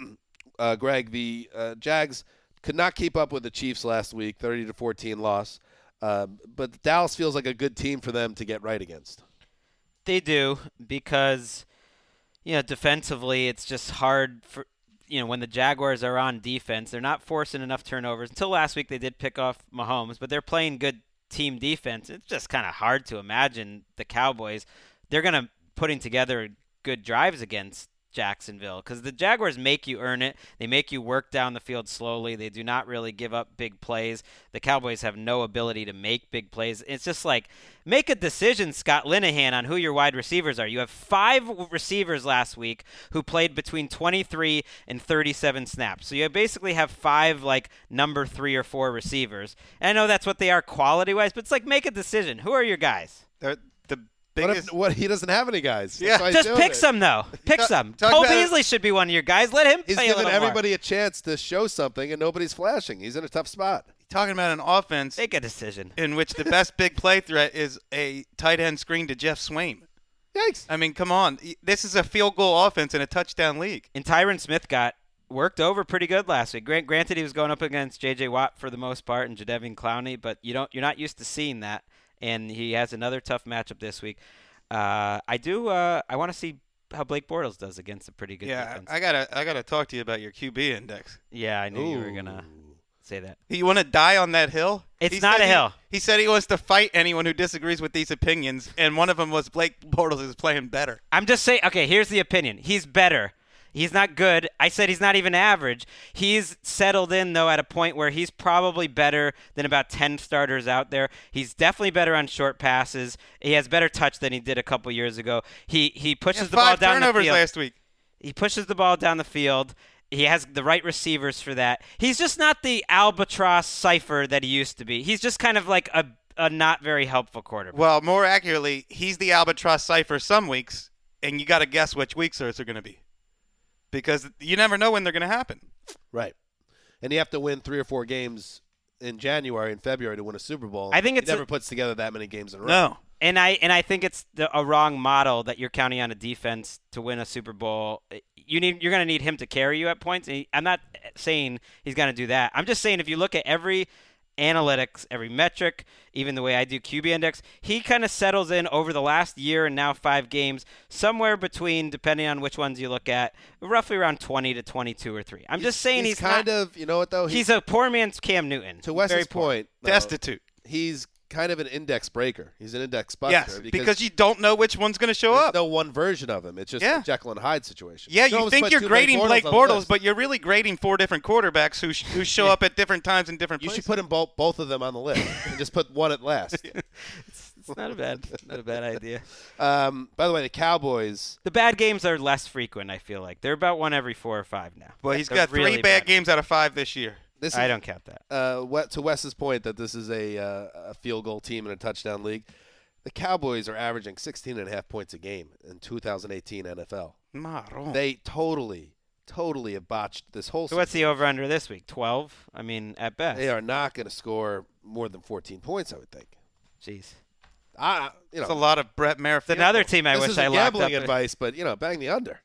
uh, Greg, the uh, Jags could not keep up with the Chiefs last week, thirty to fourteen loss. Uh, but Dallas feels like a good team for them to get right against. They do because you know defensively it's just hard for you know when the Jaguars are on defense, they're not forcing enough turnovers. Until last week they did pick off Mahomes, but they're playing good team defense. It's just kind of hard to imagine the Cowboys. They're going to putting together good drives against Jacksonville because the Jaguars make you earn it. They make you work down the field slowly. They do not really give up big plays. The Cowboys have no ability to make big plays. It's just like make a decision, Scott Linehan, on who your wide receivers are. You have five receivers last week who played between twenty-three and thirty-seven snaps. So you basically have five like number three or four receivers. And I know that's what they are quality-wise, but it's like make a decision. Who are your guys? They're the What, biggest. if, what he doesn't have any guys. Yeah. That's why he's Just doing pick it. some, though. Pick Talk- some. talk Cole about- Beasley should be one of your guys. Let him He's play a giving little more. everybody a chance to show something, and nobody's flashing. He's in a tough spot. Talking about an offense Make a decision. in which the best big play threat is a tight end screen to Jeff Swain. Yikes. I mean, come on. This is a field goal offense in a touchdown league. And Tyron Smith got worked over pretty good last week. Grant, granted, he was going up against J J. Watt for the most part and Jadeveon Clowney, but you don't, you're not used to seeing that. And he has another tough matchup this week. Uh, I do. Uh, I want to see how Blake Bortles does against a pretty good Yeah, defense. I gotta, I gotta talk to you about your Q B index. yeah, I knew you were Ooh. gonna say that. You want to die on that hill? It's He not said a he- hill. He said he wants to fight anyone who disagrees with these opinions, and one of them was Blake Bortles is playing better. I'm just saying. Okay, here's the opinion. He's better. He's not good. I said he's not even average. He's settled in, though, at a point where he's probably better than about ten starters out there. He's definitely better on short passes. He has better touch than he did a couple years ago. He he pushes Yeah, the ball five down the turnovers field. last week. He pushes the ball down the field. He has the right receivers for that. He's just not the albatross cipher that he used to be. He's just kind of like a, a not very helpful quarterback. Well, more accurately, he's the albatross cipher some weeks, and you got to guess which weeks those are going to be. Because you never know when they're going to happen. Right. And you have to win three or four games in January and February to win a Super Bowl. I think it's he never a- puts together that many games in a row. No. And I and I think it's the, a wrong model that you're counting on a defense to win a Super Bowl. You need you're going to need him to carry you at points. And he, I'm not saying he's going to do that. I'm just saying if you look at every analytics, every metric, even the way I do Q B index, he kind of settles in over the last year and now five games, somewhere between, depending on which ones you look at, roughly around twenty to twenty-two or three. I'm just saying he's, he's kind not, of, you know what, though? he's a poor man's Cam Newton. To Very Wes's poor. point, though, Destitute. he's kind of an index breaker. He's an index buster. Yes, because, you don't know which one's going to show there's up. no one version of him. It's just Yeah. a Jekyll and Hyde situation. Yeah, You you almost think put you're too many grading Bortles Blake on the Bortles, list. but you're really grading four different quarterbacks who sh- who show up at different times in different You places. should put him both, both of them on the list and just put one at last. It's not a bad, not a bad idea. Um, by the way, the Cowboys, The bad games are less frequent, I feel like. They're about one every four or five now. Well, he's They're got three really bad games out of five this year. this I is, don't count that. uh, what, to Wes's point that this is a, uh, a field goal team in a touchdown league, the Cowboys are averaging sixteen and a half points a game in two thousand eighteen N F L. Marron. They totally, totally have botched this whole So what's the season. over-under this week? twelve? I mean, at best. They are not going to score more than fourteen points, I would think. Jeez. I, you That's know, a lot of Brett Maher. It's another field goals. team I this wish is I a locked up. gambling advice, but, you know, bang the under.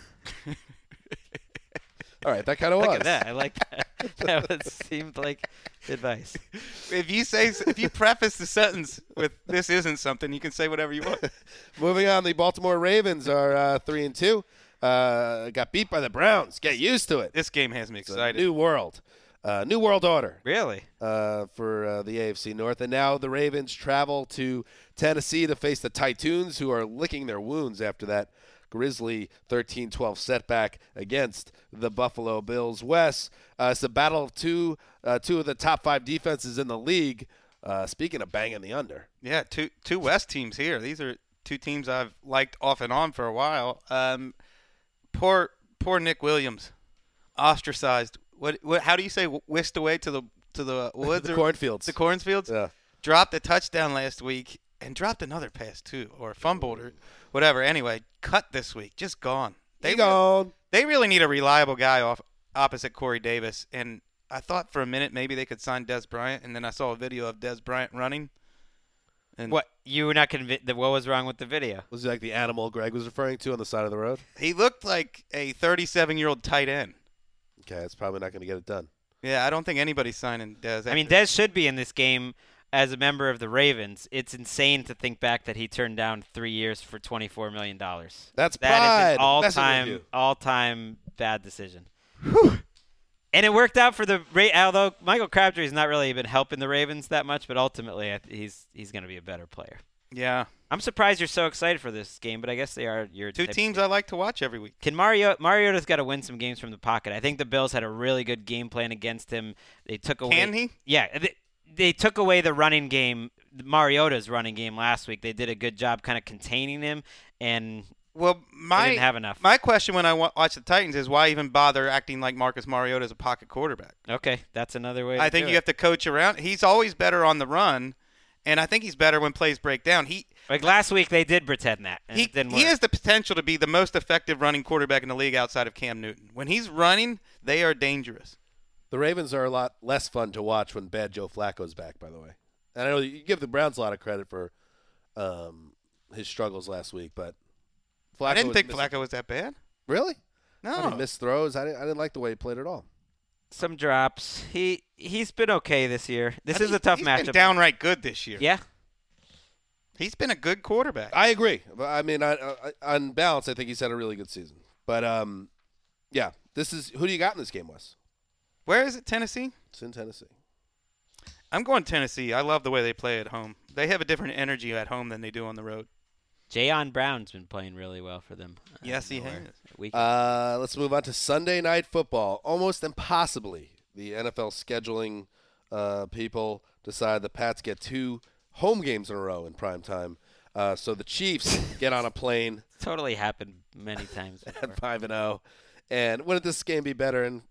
All right, that kind of was. Look at that. I like that. That was, seemed like advice. If you say, if you preface the sentence with "this isn't something," you can say whatever you want. Moving on, the Baltimore Ravens are uh, three and two. Uh, got beat by the Browns. Get used to it. This game has me It's a excited. new world, uh, new world order. Really? Uh, for uh, the A F C North, and now the Ravens travel to Tennessee to face the Titans, who are licking their wounds after that grisly thirteen twelve setback against the Buffalo Bills. Wes, uh, it's a battle of two, uh, two of the top five defenses in the league. Uh, speaking of banging the under, Yeah, two two West teams here. These are two teams I've liked off and on for a while. Um, poor poor Nick Williams, ostracized. What what? How do you say whisked away to the to the woods? the or- cornfields. The cornfields. Yeah. Dropped a touchdown last week and dropped another pass too, or fumbled or whatever. Anyway, cut this week. Just gone. They They gone. They really need a reliable guy off opposite Corey Davis. And I thought for a minute maybe they could sign Des Bryant, and then I saw a video of Des Bryant running. And What? You were not convinced? What was wrong with the video? Was he like the animal Greg was referring to on the side of the road? he looked like a thirty-seven-year-old tight end. Okay, that's probably not going to get it done. Yeah, I don't think anybody's signing Des. I mean, Dez should be in this game as a member of the Ravens. It's insane to think back that he turned down three years for twenty-four million dollars. That's That pride is an messing with all-time, you. all-time bad decision. And it worked out for the Ra- although Michael Crabtree's not really been helping the Ravens that much, but ultimately I th- he's he's going to be a better player. Yeah, I'm surprised you're so excited for this game, but I guess they are your two type of teams team. I like to watch every week. Can Mario Mariota's got to win some games from the pocket. I think the Bills had a really good game plan against him. They took away Can he? Yeah, they, they took away the running game, Mariota's running game last week. They did a good job kind of containing him, and Well, my didn't have enough. my question when I wa- watch the Titans is why even bother acting like Marcus Mariota as a pocket quarterback? okay, that's another way. To I think do you it. have to coach around. He's always better on the run, and I think he's better when plays break down. He Like last week, they did pretend that, and he, it didn't he work. has the potential to be the most effective running quarterback in the league outside of Cam Newton. When he's running, they are dangerous. The Ravens are a lot less fun to watch when bad Joe Flacco's back, by the way. And I know you give the Browns a lot of credit for um, his struggles last week, but Flacco I didn't was think missing- Flacco was that bad. Really? No, I mean, missed throws. I didn't, I didn't like the way he played at all. Some drops. He he's been okay this year. This I is mean, a tough he's matchup. Been downright good this year. Yeah. He's been a good quarterback. I agree. But I mean, I, I, on balance, I think he's had a really good season. But um, yeah, this is who do you got in this game, Wes? Where is it? Tennessee. It's in Tennessee. I'm going Tennessee. I love the way they play at home. They have a different energy at home than they do on the road. Jayon Brown's been playing really well for them. I Yes, don't he know where- has. Week Uh, let's move on to Sunday Night Football. Almost impossibly, the N F L scheduling uh, people decide the Pats get two home games in a row in prime time. Uh, so the Chiefs get on a plane totally happened many times before. at five and zero. And wouldn't this game be better in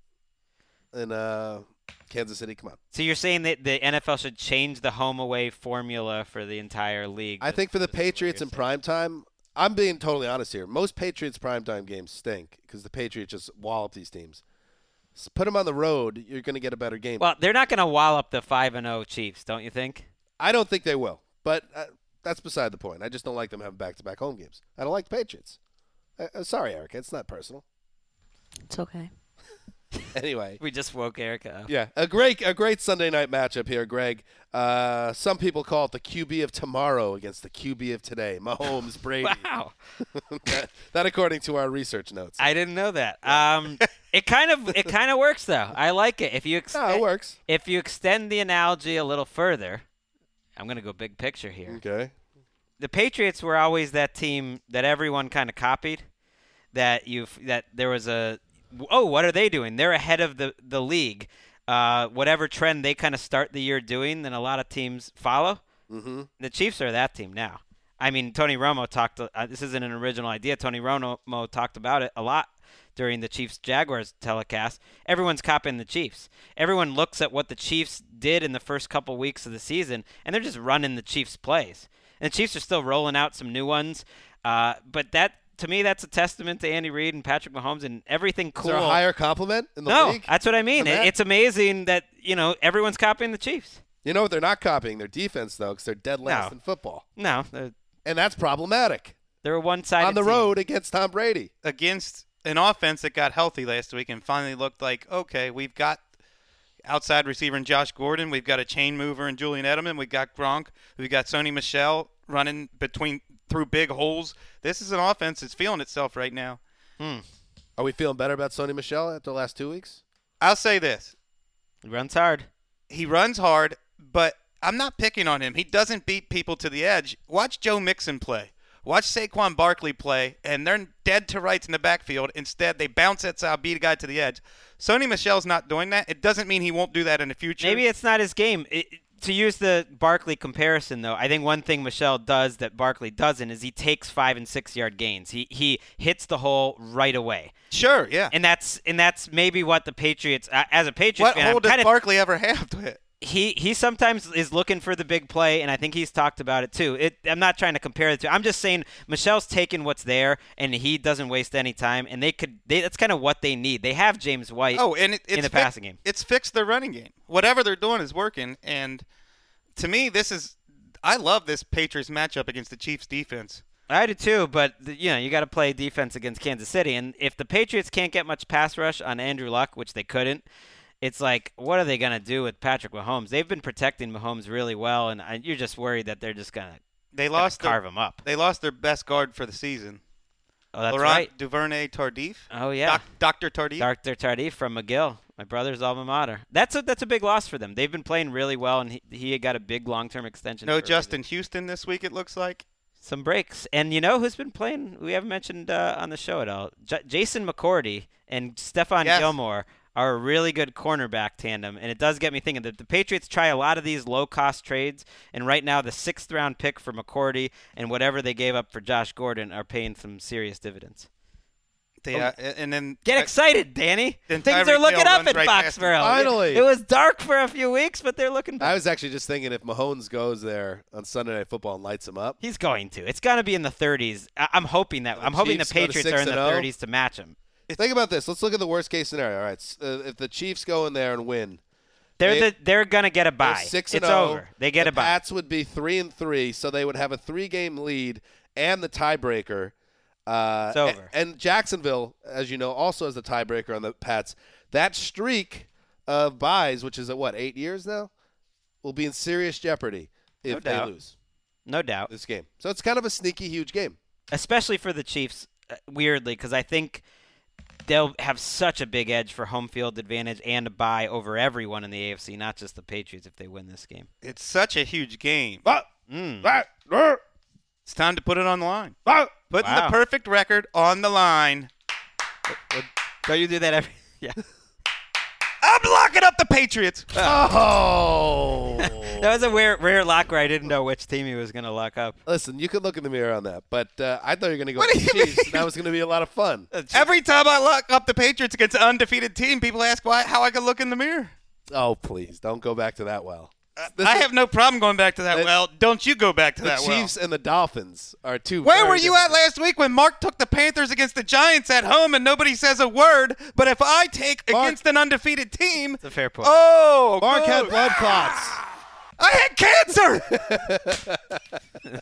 in uh, Kansas City? Come on. So you're saying that the N F L should change the home away formula for the entire league? I think for the That's what you're Patriots in saying. prime time, I'm being totally honest here. Most Patriots primetime games stink because the Patriots just wallop these teams. S put them on the road, you're going to get a better game. Well, they're not going to wallop the five and zero Chiefs, don't you think? I don't think they will, but uh, that's beside the point. I just don't like them having back-to-back home games. I don't like the Patriots. Uh, uh, sorry, Erica. It's not personal. It's okay. Anyway. We just woke Erica up. Yeah, a great a great Sunday night matchup here, Greg. Uh, some people call it the Q B of tomorrow against the Q B of today, Mahomes, Brady. Wow. that, that according to our research notes. I didn't know that. Um, it kind of it kind of works though. I like it. If you ex- No, it works. if you extend the analogy a little further, I'm going to go big picture here. Okay. The Patriots were always that team that everyone kind of copied. That you that there was a oh, what are they doing? They're ahead of the the league. Uh, whatever trend they kind of start the year doing, then a lot of teams follow. Mm-hmm. The Chiefs are that team now. I mean, Tony Romo talked. Uh, this isn't an original idea. Tony Romo talked about it a lot during the Chiefs-Jaguars telecast. Everyone's copying the Chiefs. Everyone looks at what the Chiefs did in the first couple weeks of the season, and they're just running the Chiefs' plays. And the Chiefs are still rolling out some new ones. Uh, but that, to me, that's a testament to Andy Reid and Patrick Mahomes and everything cool. Is there a higher compliment in the no, league? that's what I mean. than It, that? it's amazing that you know everyone's copying the Chiefs. You know what? They're not copying their defense, though, because they're dead last No. in football. No, they're, And that's problematic. they're a one-sided On the team. road against Tom Brady. Against an offense that got healthy last week and finally looked like, okay, we've got outside receiver in Josh Gordon. We've got a chain mover in Julian Edelman. We've got Gronk. We've got Sony Michel running between through big holes. This is an offense that's feeling itself right now. Hmm. Are we feeling better about Sony Michel after the last two weeks? I'll say this. He runs hard. He runs hard, but I'm not picking on him. He doesn't beat people to the edge. Watch Joe Mixon play. Watch Saquon Barkley play, and they're dead to rights in the backfield. Instead, they bounce it out, beat a guy to the edge. Sony Michel's not doing that. It doesn't mean he won't do that in the future. Maybe it's not his game. It, to use the Barkley comparison, though, I think one thing Michel does that Barkley doesn't is he takes five and six yard gains. He he hits the hole right away. Sure, yeah. And that's and that's maybe what the Patriots, uh, as a Patriots what fan, hole I'm did kinda, Barkley ever have to it? He he sometimes is looking for the big play, and I think he's talked about it too. It, I'm not trying to compare the two. I'm just saying Michel's taking what's there, and he doesn't waste any time. And they could. They, that's kind of what they need. They have James White. Oh, and it, it's in the fi- passing game. It's fixed their running game. Whatever they're doing is working. And to me, this is. I love this Patriots matchup against the Chiefs defense. I do too, but the, you know you got to play defense against Kansas City, and if the Patriots can't get much pass rush on Andrew Luck, which they couldn't. It's like, what are they going to do with Patrick Mahomes? They've been protecting Mahomes really well, and I, you're just worried that they're just going to They lost carve their, him up. They lost their best guard for the season. Oh, that's Laurent right. Duvernay-Tardif. Oh, yeah. Doc, Doctor Tardif. Doctor Tardif from McGill, my brother's alma mater. That's a, that's a big loss for them. They've been playing really well, and he, he got a big long-term extension. No for Justin Houston this week, it looks like. Some breaks. And you know who's been playing? We haven't mentioned uh, on the show at all. J- Jason McCourty and Stephon Yes. Gilmore are a really good cornerback tandem, and it does get me thinking that the Patriots try a lot of these low-cost trades, and right now the sixth-round pick for McCourty and whatever they gave up for Josh Gordon are paying some serious dividends. They, uh, and then Get excited, Danny. Then Things Tyreek are looking Hill up runs in right past him. Foxborough. Finally. It was dark for a few weeks, but they're looking I back. was actually just thinking if Mahomes goes there on Sunday Night Football and lights him up. He's going to. It's going to be in the thirties. I- I'm hoping that. The I'm hoping the Chiefs go to Patriots six are in the and oh. thirties to match him. Think about this. Let's look at the worst case scenario. All right, s- uh, if the Chiefs go in there and win, They're They- the they're gonna get a they're bye. six it's and oh. over. They get the a bye. Pats would be three and three, so they would have a three-game lead and the tiebreaker. Uh, It's over. a- And Jacksonville, as you know, also has the tiebreaker on the Pats. That streak of buys, which is at what eight years now, will be in serious jeopardy if No they doubt. lose No doubt. this game. So it's kind of a sneaky, huge game. Especially for the Chiefs, uh, weirdly, because I think they'll have such a big edge for home field advantage and a bye over everyone in the A F C, not just the Patriots if they win this game. it's such a huge game. Mm. It's time to put it on the line. Putting Wow. the perfect record on the line. Don't you do that every? Yeah. I'm locking up the Patriots. Oh. That was a rare, rare lock where I didn't know which team he was going to lock up. Listen, you could look in the mirror on that, but uh, I thought you were going to go What with do the you Chiefs, mean? and that was going to be a lot of fun. Every time I lock up the Patriots against an undefeated team, people ask why how I can look in the mirror. Oh, please, don't go back to that well. This I is- have no problem going back to that The- well. Don't you go back to the that well. Chiefs and the Dolphins are two. Where very were you different at last week when Mark took the Panthers against the Giants at home and nobody says a word? But if I take Mark- against an undefeated team, It's a fair point. oh, Mark good. had blood clots. I had cancer.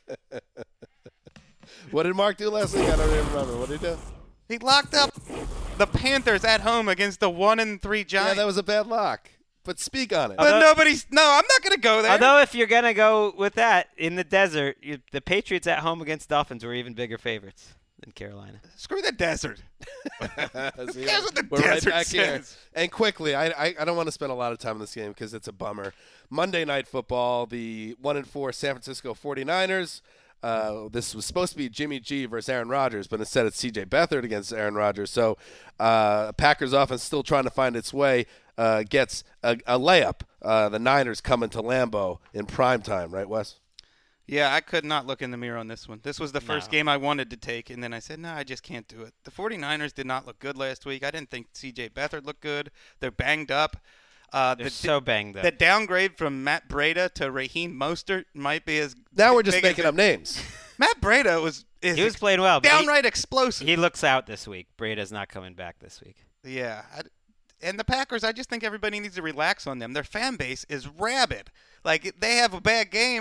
What did Mark do last week? I don't even remember. What did he do? He locked up the Panthers at home against the one and three Yeah, Giants. that was a bad lock. But speak on it. but nobody's. No, I'm not going to go there. Although if you're going to go with that, in the desert, you, the Patriots at home against Dolphins were even bigger favorites than Carolina. Screw the desert. See, cares what the we're right desert back here. says? And quickly, I, I I don't want to spend a lot of time on this game because it's a bummer. Monday Night Football, the one and four San Francisco forty-niners. Uh, this was supposed to be Jimmy G versus Aaron Rodgers, but instead it's C J Beathard against Aaron Rodgers. So uh, Packers offense still trying to find its way. Uh, gets a, a layup. Uh, the Niners coming to Lambeau in prime time, right, Wes? Yeah, I could not look in the mirror on this one. This was the first No. game I wanted to take, and then I said, no, I just can't do it. The forty-niners did not look good last week. I didn't think C J Beathard looked good. They're banged up. Uh, They're the, so banged up. the downgrade from Matt Breida to Raheem Mostert might be as Now we're just big as making it- up names. Matt Breida was is he was playing well. but he- downright explosive. He looks out this week. Breda's not coming back this week. Yeah. I, and the Packers, I just think everybody needs to relax on them. Their fan base is rabid. Like, they have a bad game,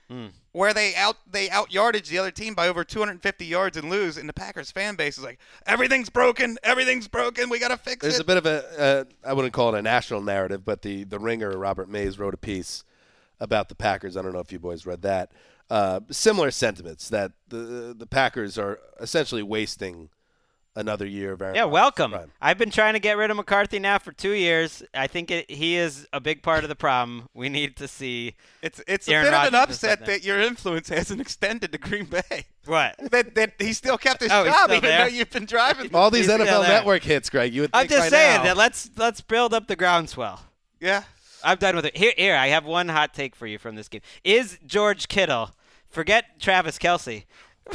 Mm. where they out they out yardage the other team by over two hundred fifty yards and lose, and the Packers fan base is like, everything's broken, everything's broken, we got to fix There's it. a bit of a, uh, I wouldn't call it a national narrative, but the, the Ringer, Robert Mays, wrote a piece about the Packers. I don't know if you boys read that. Uh, similar sentiments that the the Packers are essentially wasting another year of Aaron Yeah, Rodgers' welcome. prime. I've been trying to get rid of McCarthy now for two years. I think it, he is a big part of the problem. We need to see. It's it's Aaron a bit of an Rodgers upset is that your influence hasn't extended to Green Bay. What? That that he still kept his Oh, he's job still even there? though you've been driving. All these He's N F L still there. Network hits, Greg. You would think I'm just by saying now, that let's let's build up the groundswell. Yeah. I'm done with it. Here, here, I have one hot take for you from this game. Is George Kittle, forget Travis Kelce.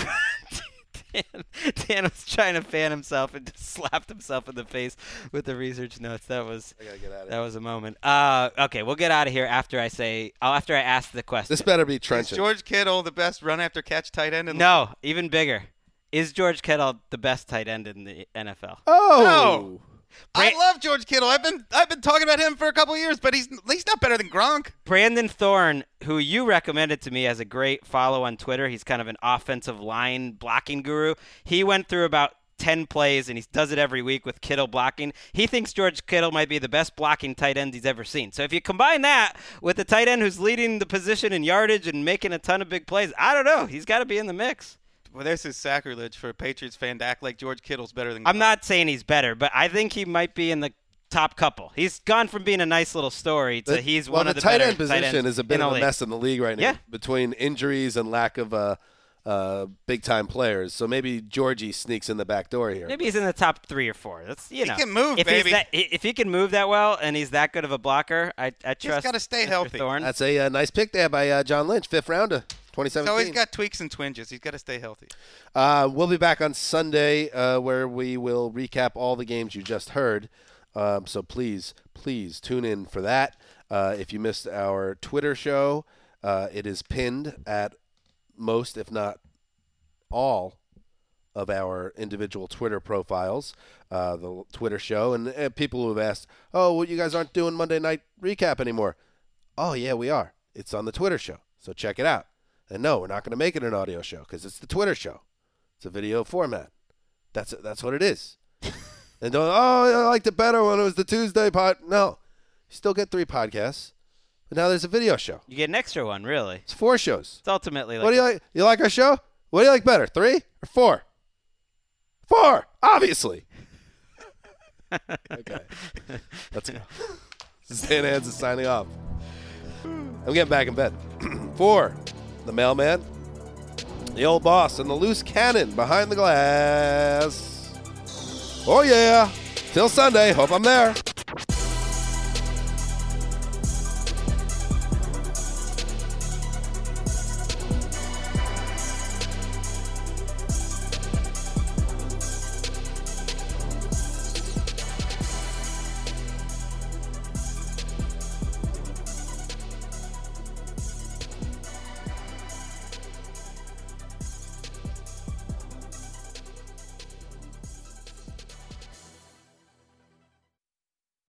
Dan, Dan was trying to fan himself and just slapped himself in the face with the research notes. That was I gotta get out of that here. was a moment. Uh, okay, we'll get out of here after I say uh, after I ask the question. This better be Is trenchant. George Kittle the best run after catch tight end in the No, even bigger. Is George Kittle the best tight end in the N F L? Oh, I Bra- love George Kittle. I've been I've been talking about him for a couple of years, but he's he's not better than Gronk. Brandon Thorne, who you recommended to me as a great follow on Twitter, he's kind of an offensive line blocking guru. He went through about ten plays, and he does it every week with Kittle blocking. He thinks George Kittle might be the best blocking tight end he's ever seen. So if you combine that with the tight end who's leading the position in yardage and making a ton of big plays, I don't know. He's got to be in the mix. Well, this is sacrilege for a Patriots fan to act like George Kittle's better than Gronk. I'm not saying he's better, but I think he might be in the top couple. He's gone from being a nice little story to The- he's well, one of the tight better end position tight ends is a bit in of the a league. mess in the league right now Yeah. between injuries and lack of uh, uh, big time players. So maybe Georgie sneaks in the back door here. Maybe he's in the top three or four. That's you He know. can move, if baby. He's that, if he can move that well and he's that good of a blocker, I I trust. gotta stay Mister healthy. Thorne. That's a uh, nice pick there by uh, John Lynch, fifth rounder, twenty So seventeen. he's got tweaks and twinges. He's got to stay healthy. Uh, we'll be back on Sunday uh, where we will recap all the games you just heard. Um, so please, please tune in for that. Uh, if you missed our Twitter show, uh, it is pinned at most, if not all, of our individual Twitter profiles, uh, the Twitter show. And uh, people who have asked, oh, well, you guys aren't doing Monday Night Recap anymore. Oh, yeah, we are. It's on the Twitter show. So check it out. And no, we're not going to make it an audio show because it's the Twitter show. It's a video format. That's that's what it is. And don't, oh, I liked it better when it was the Tuesday pod. No, you still get three podcasts, but now there's a video show. You get an extra one, really. It's four shows. It's ultimately like What do you like? You like our show? What do you like better, three or four? Four, obviously. Okay, let's go. This is Dan Hansen signing off. I'm getting back in bed. For the mailman, the old boss, and the loose cannon behind the glass. Oh, yeah. Till Sunday. Hope I'm there.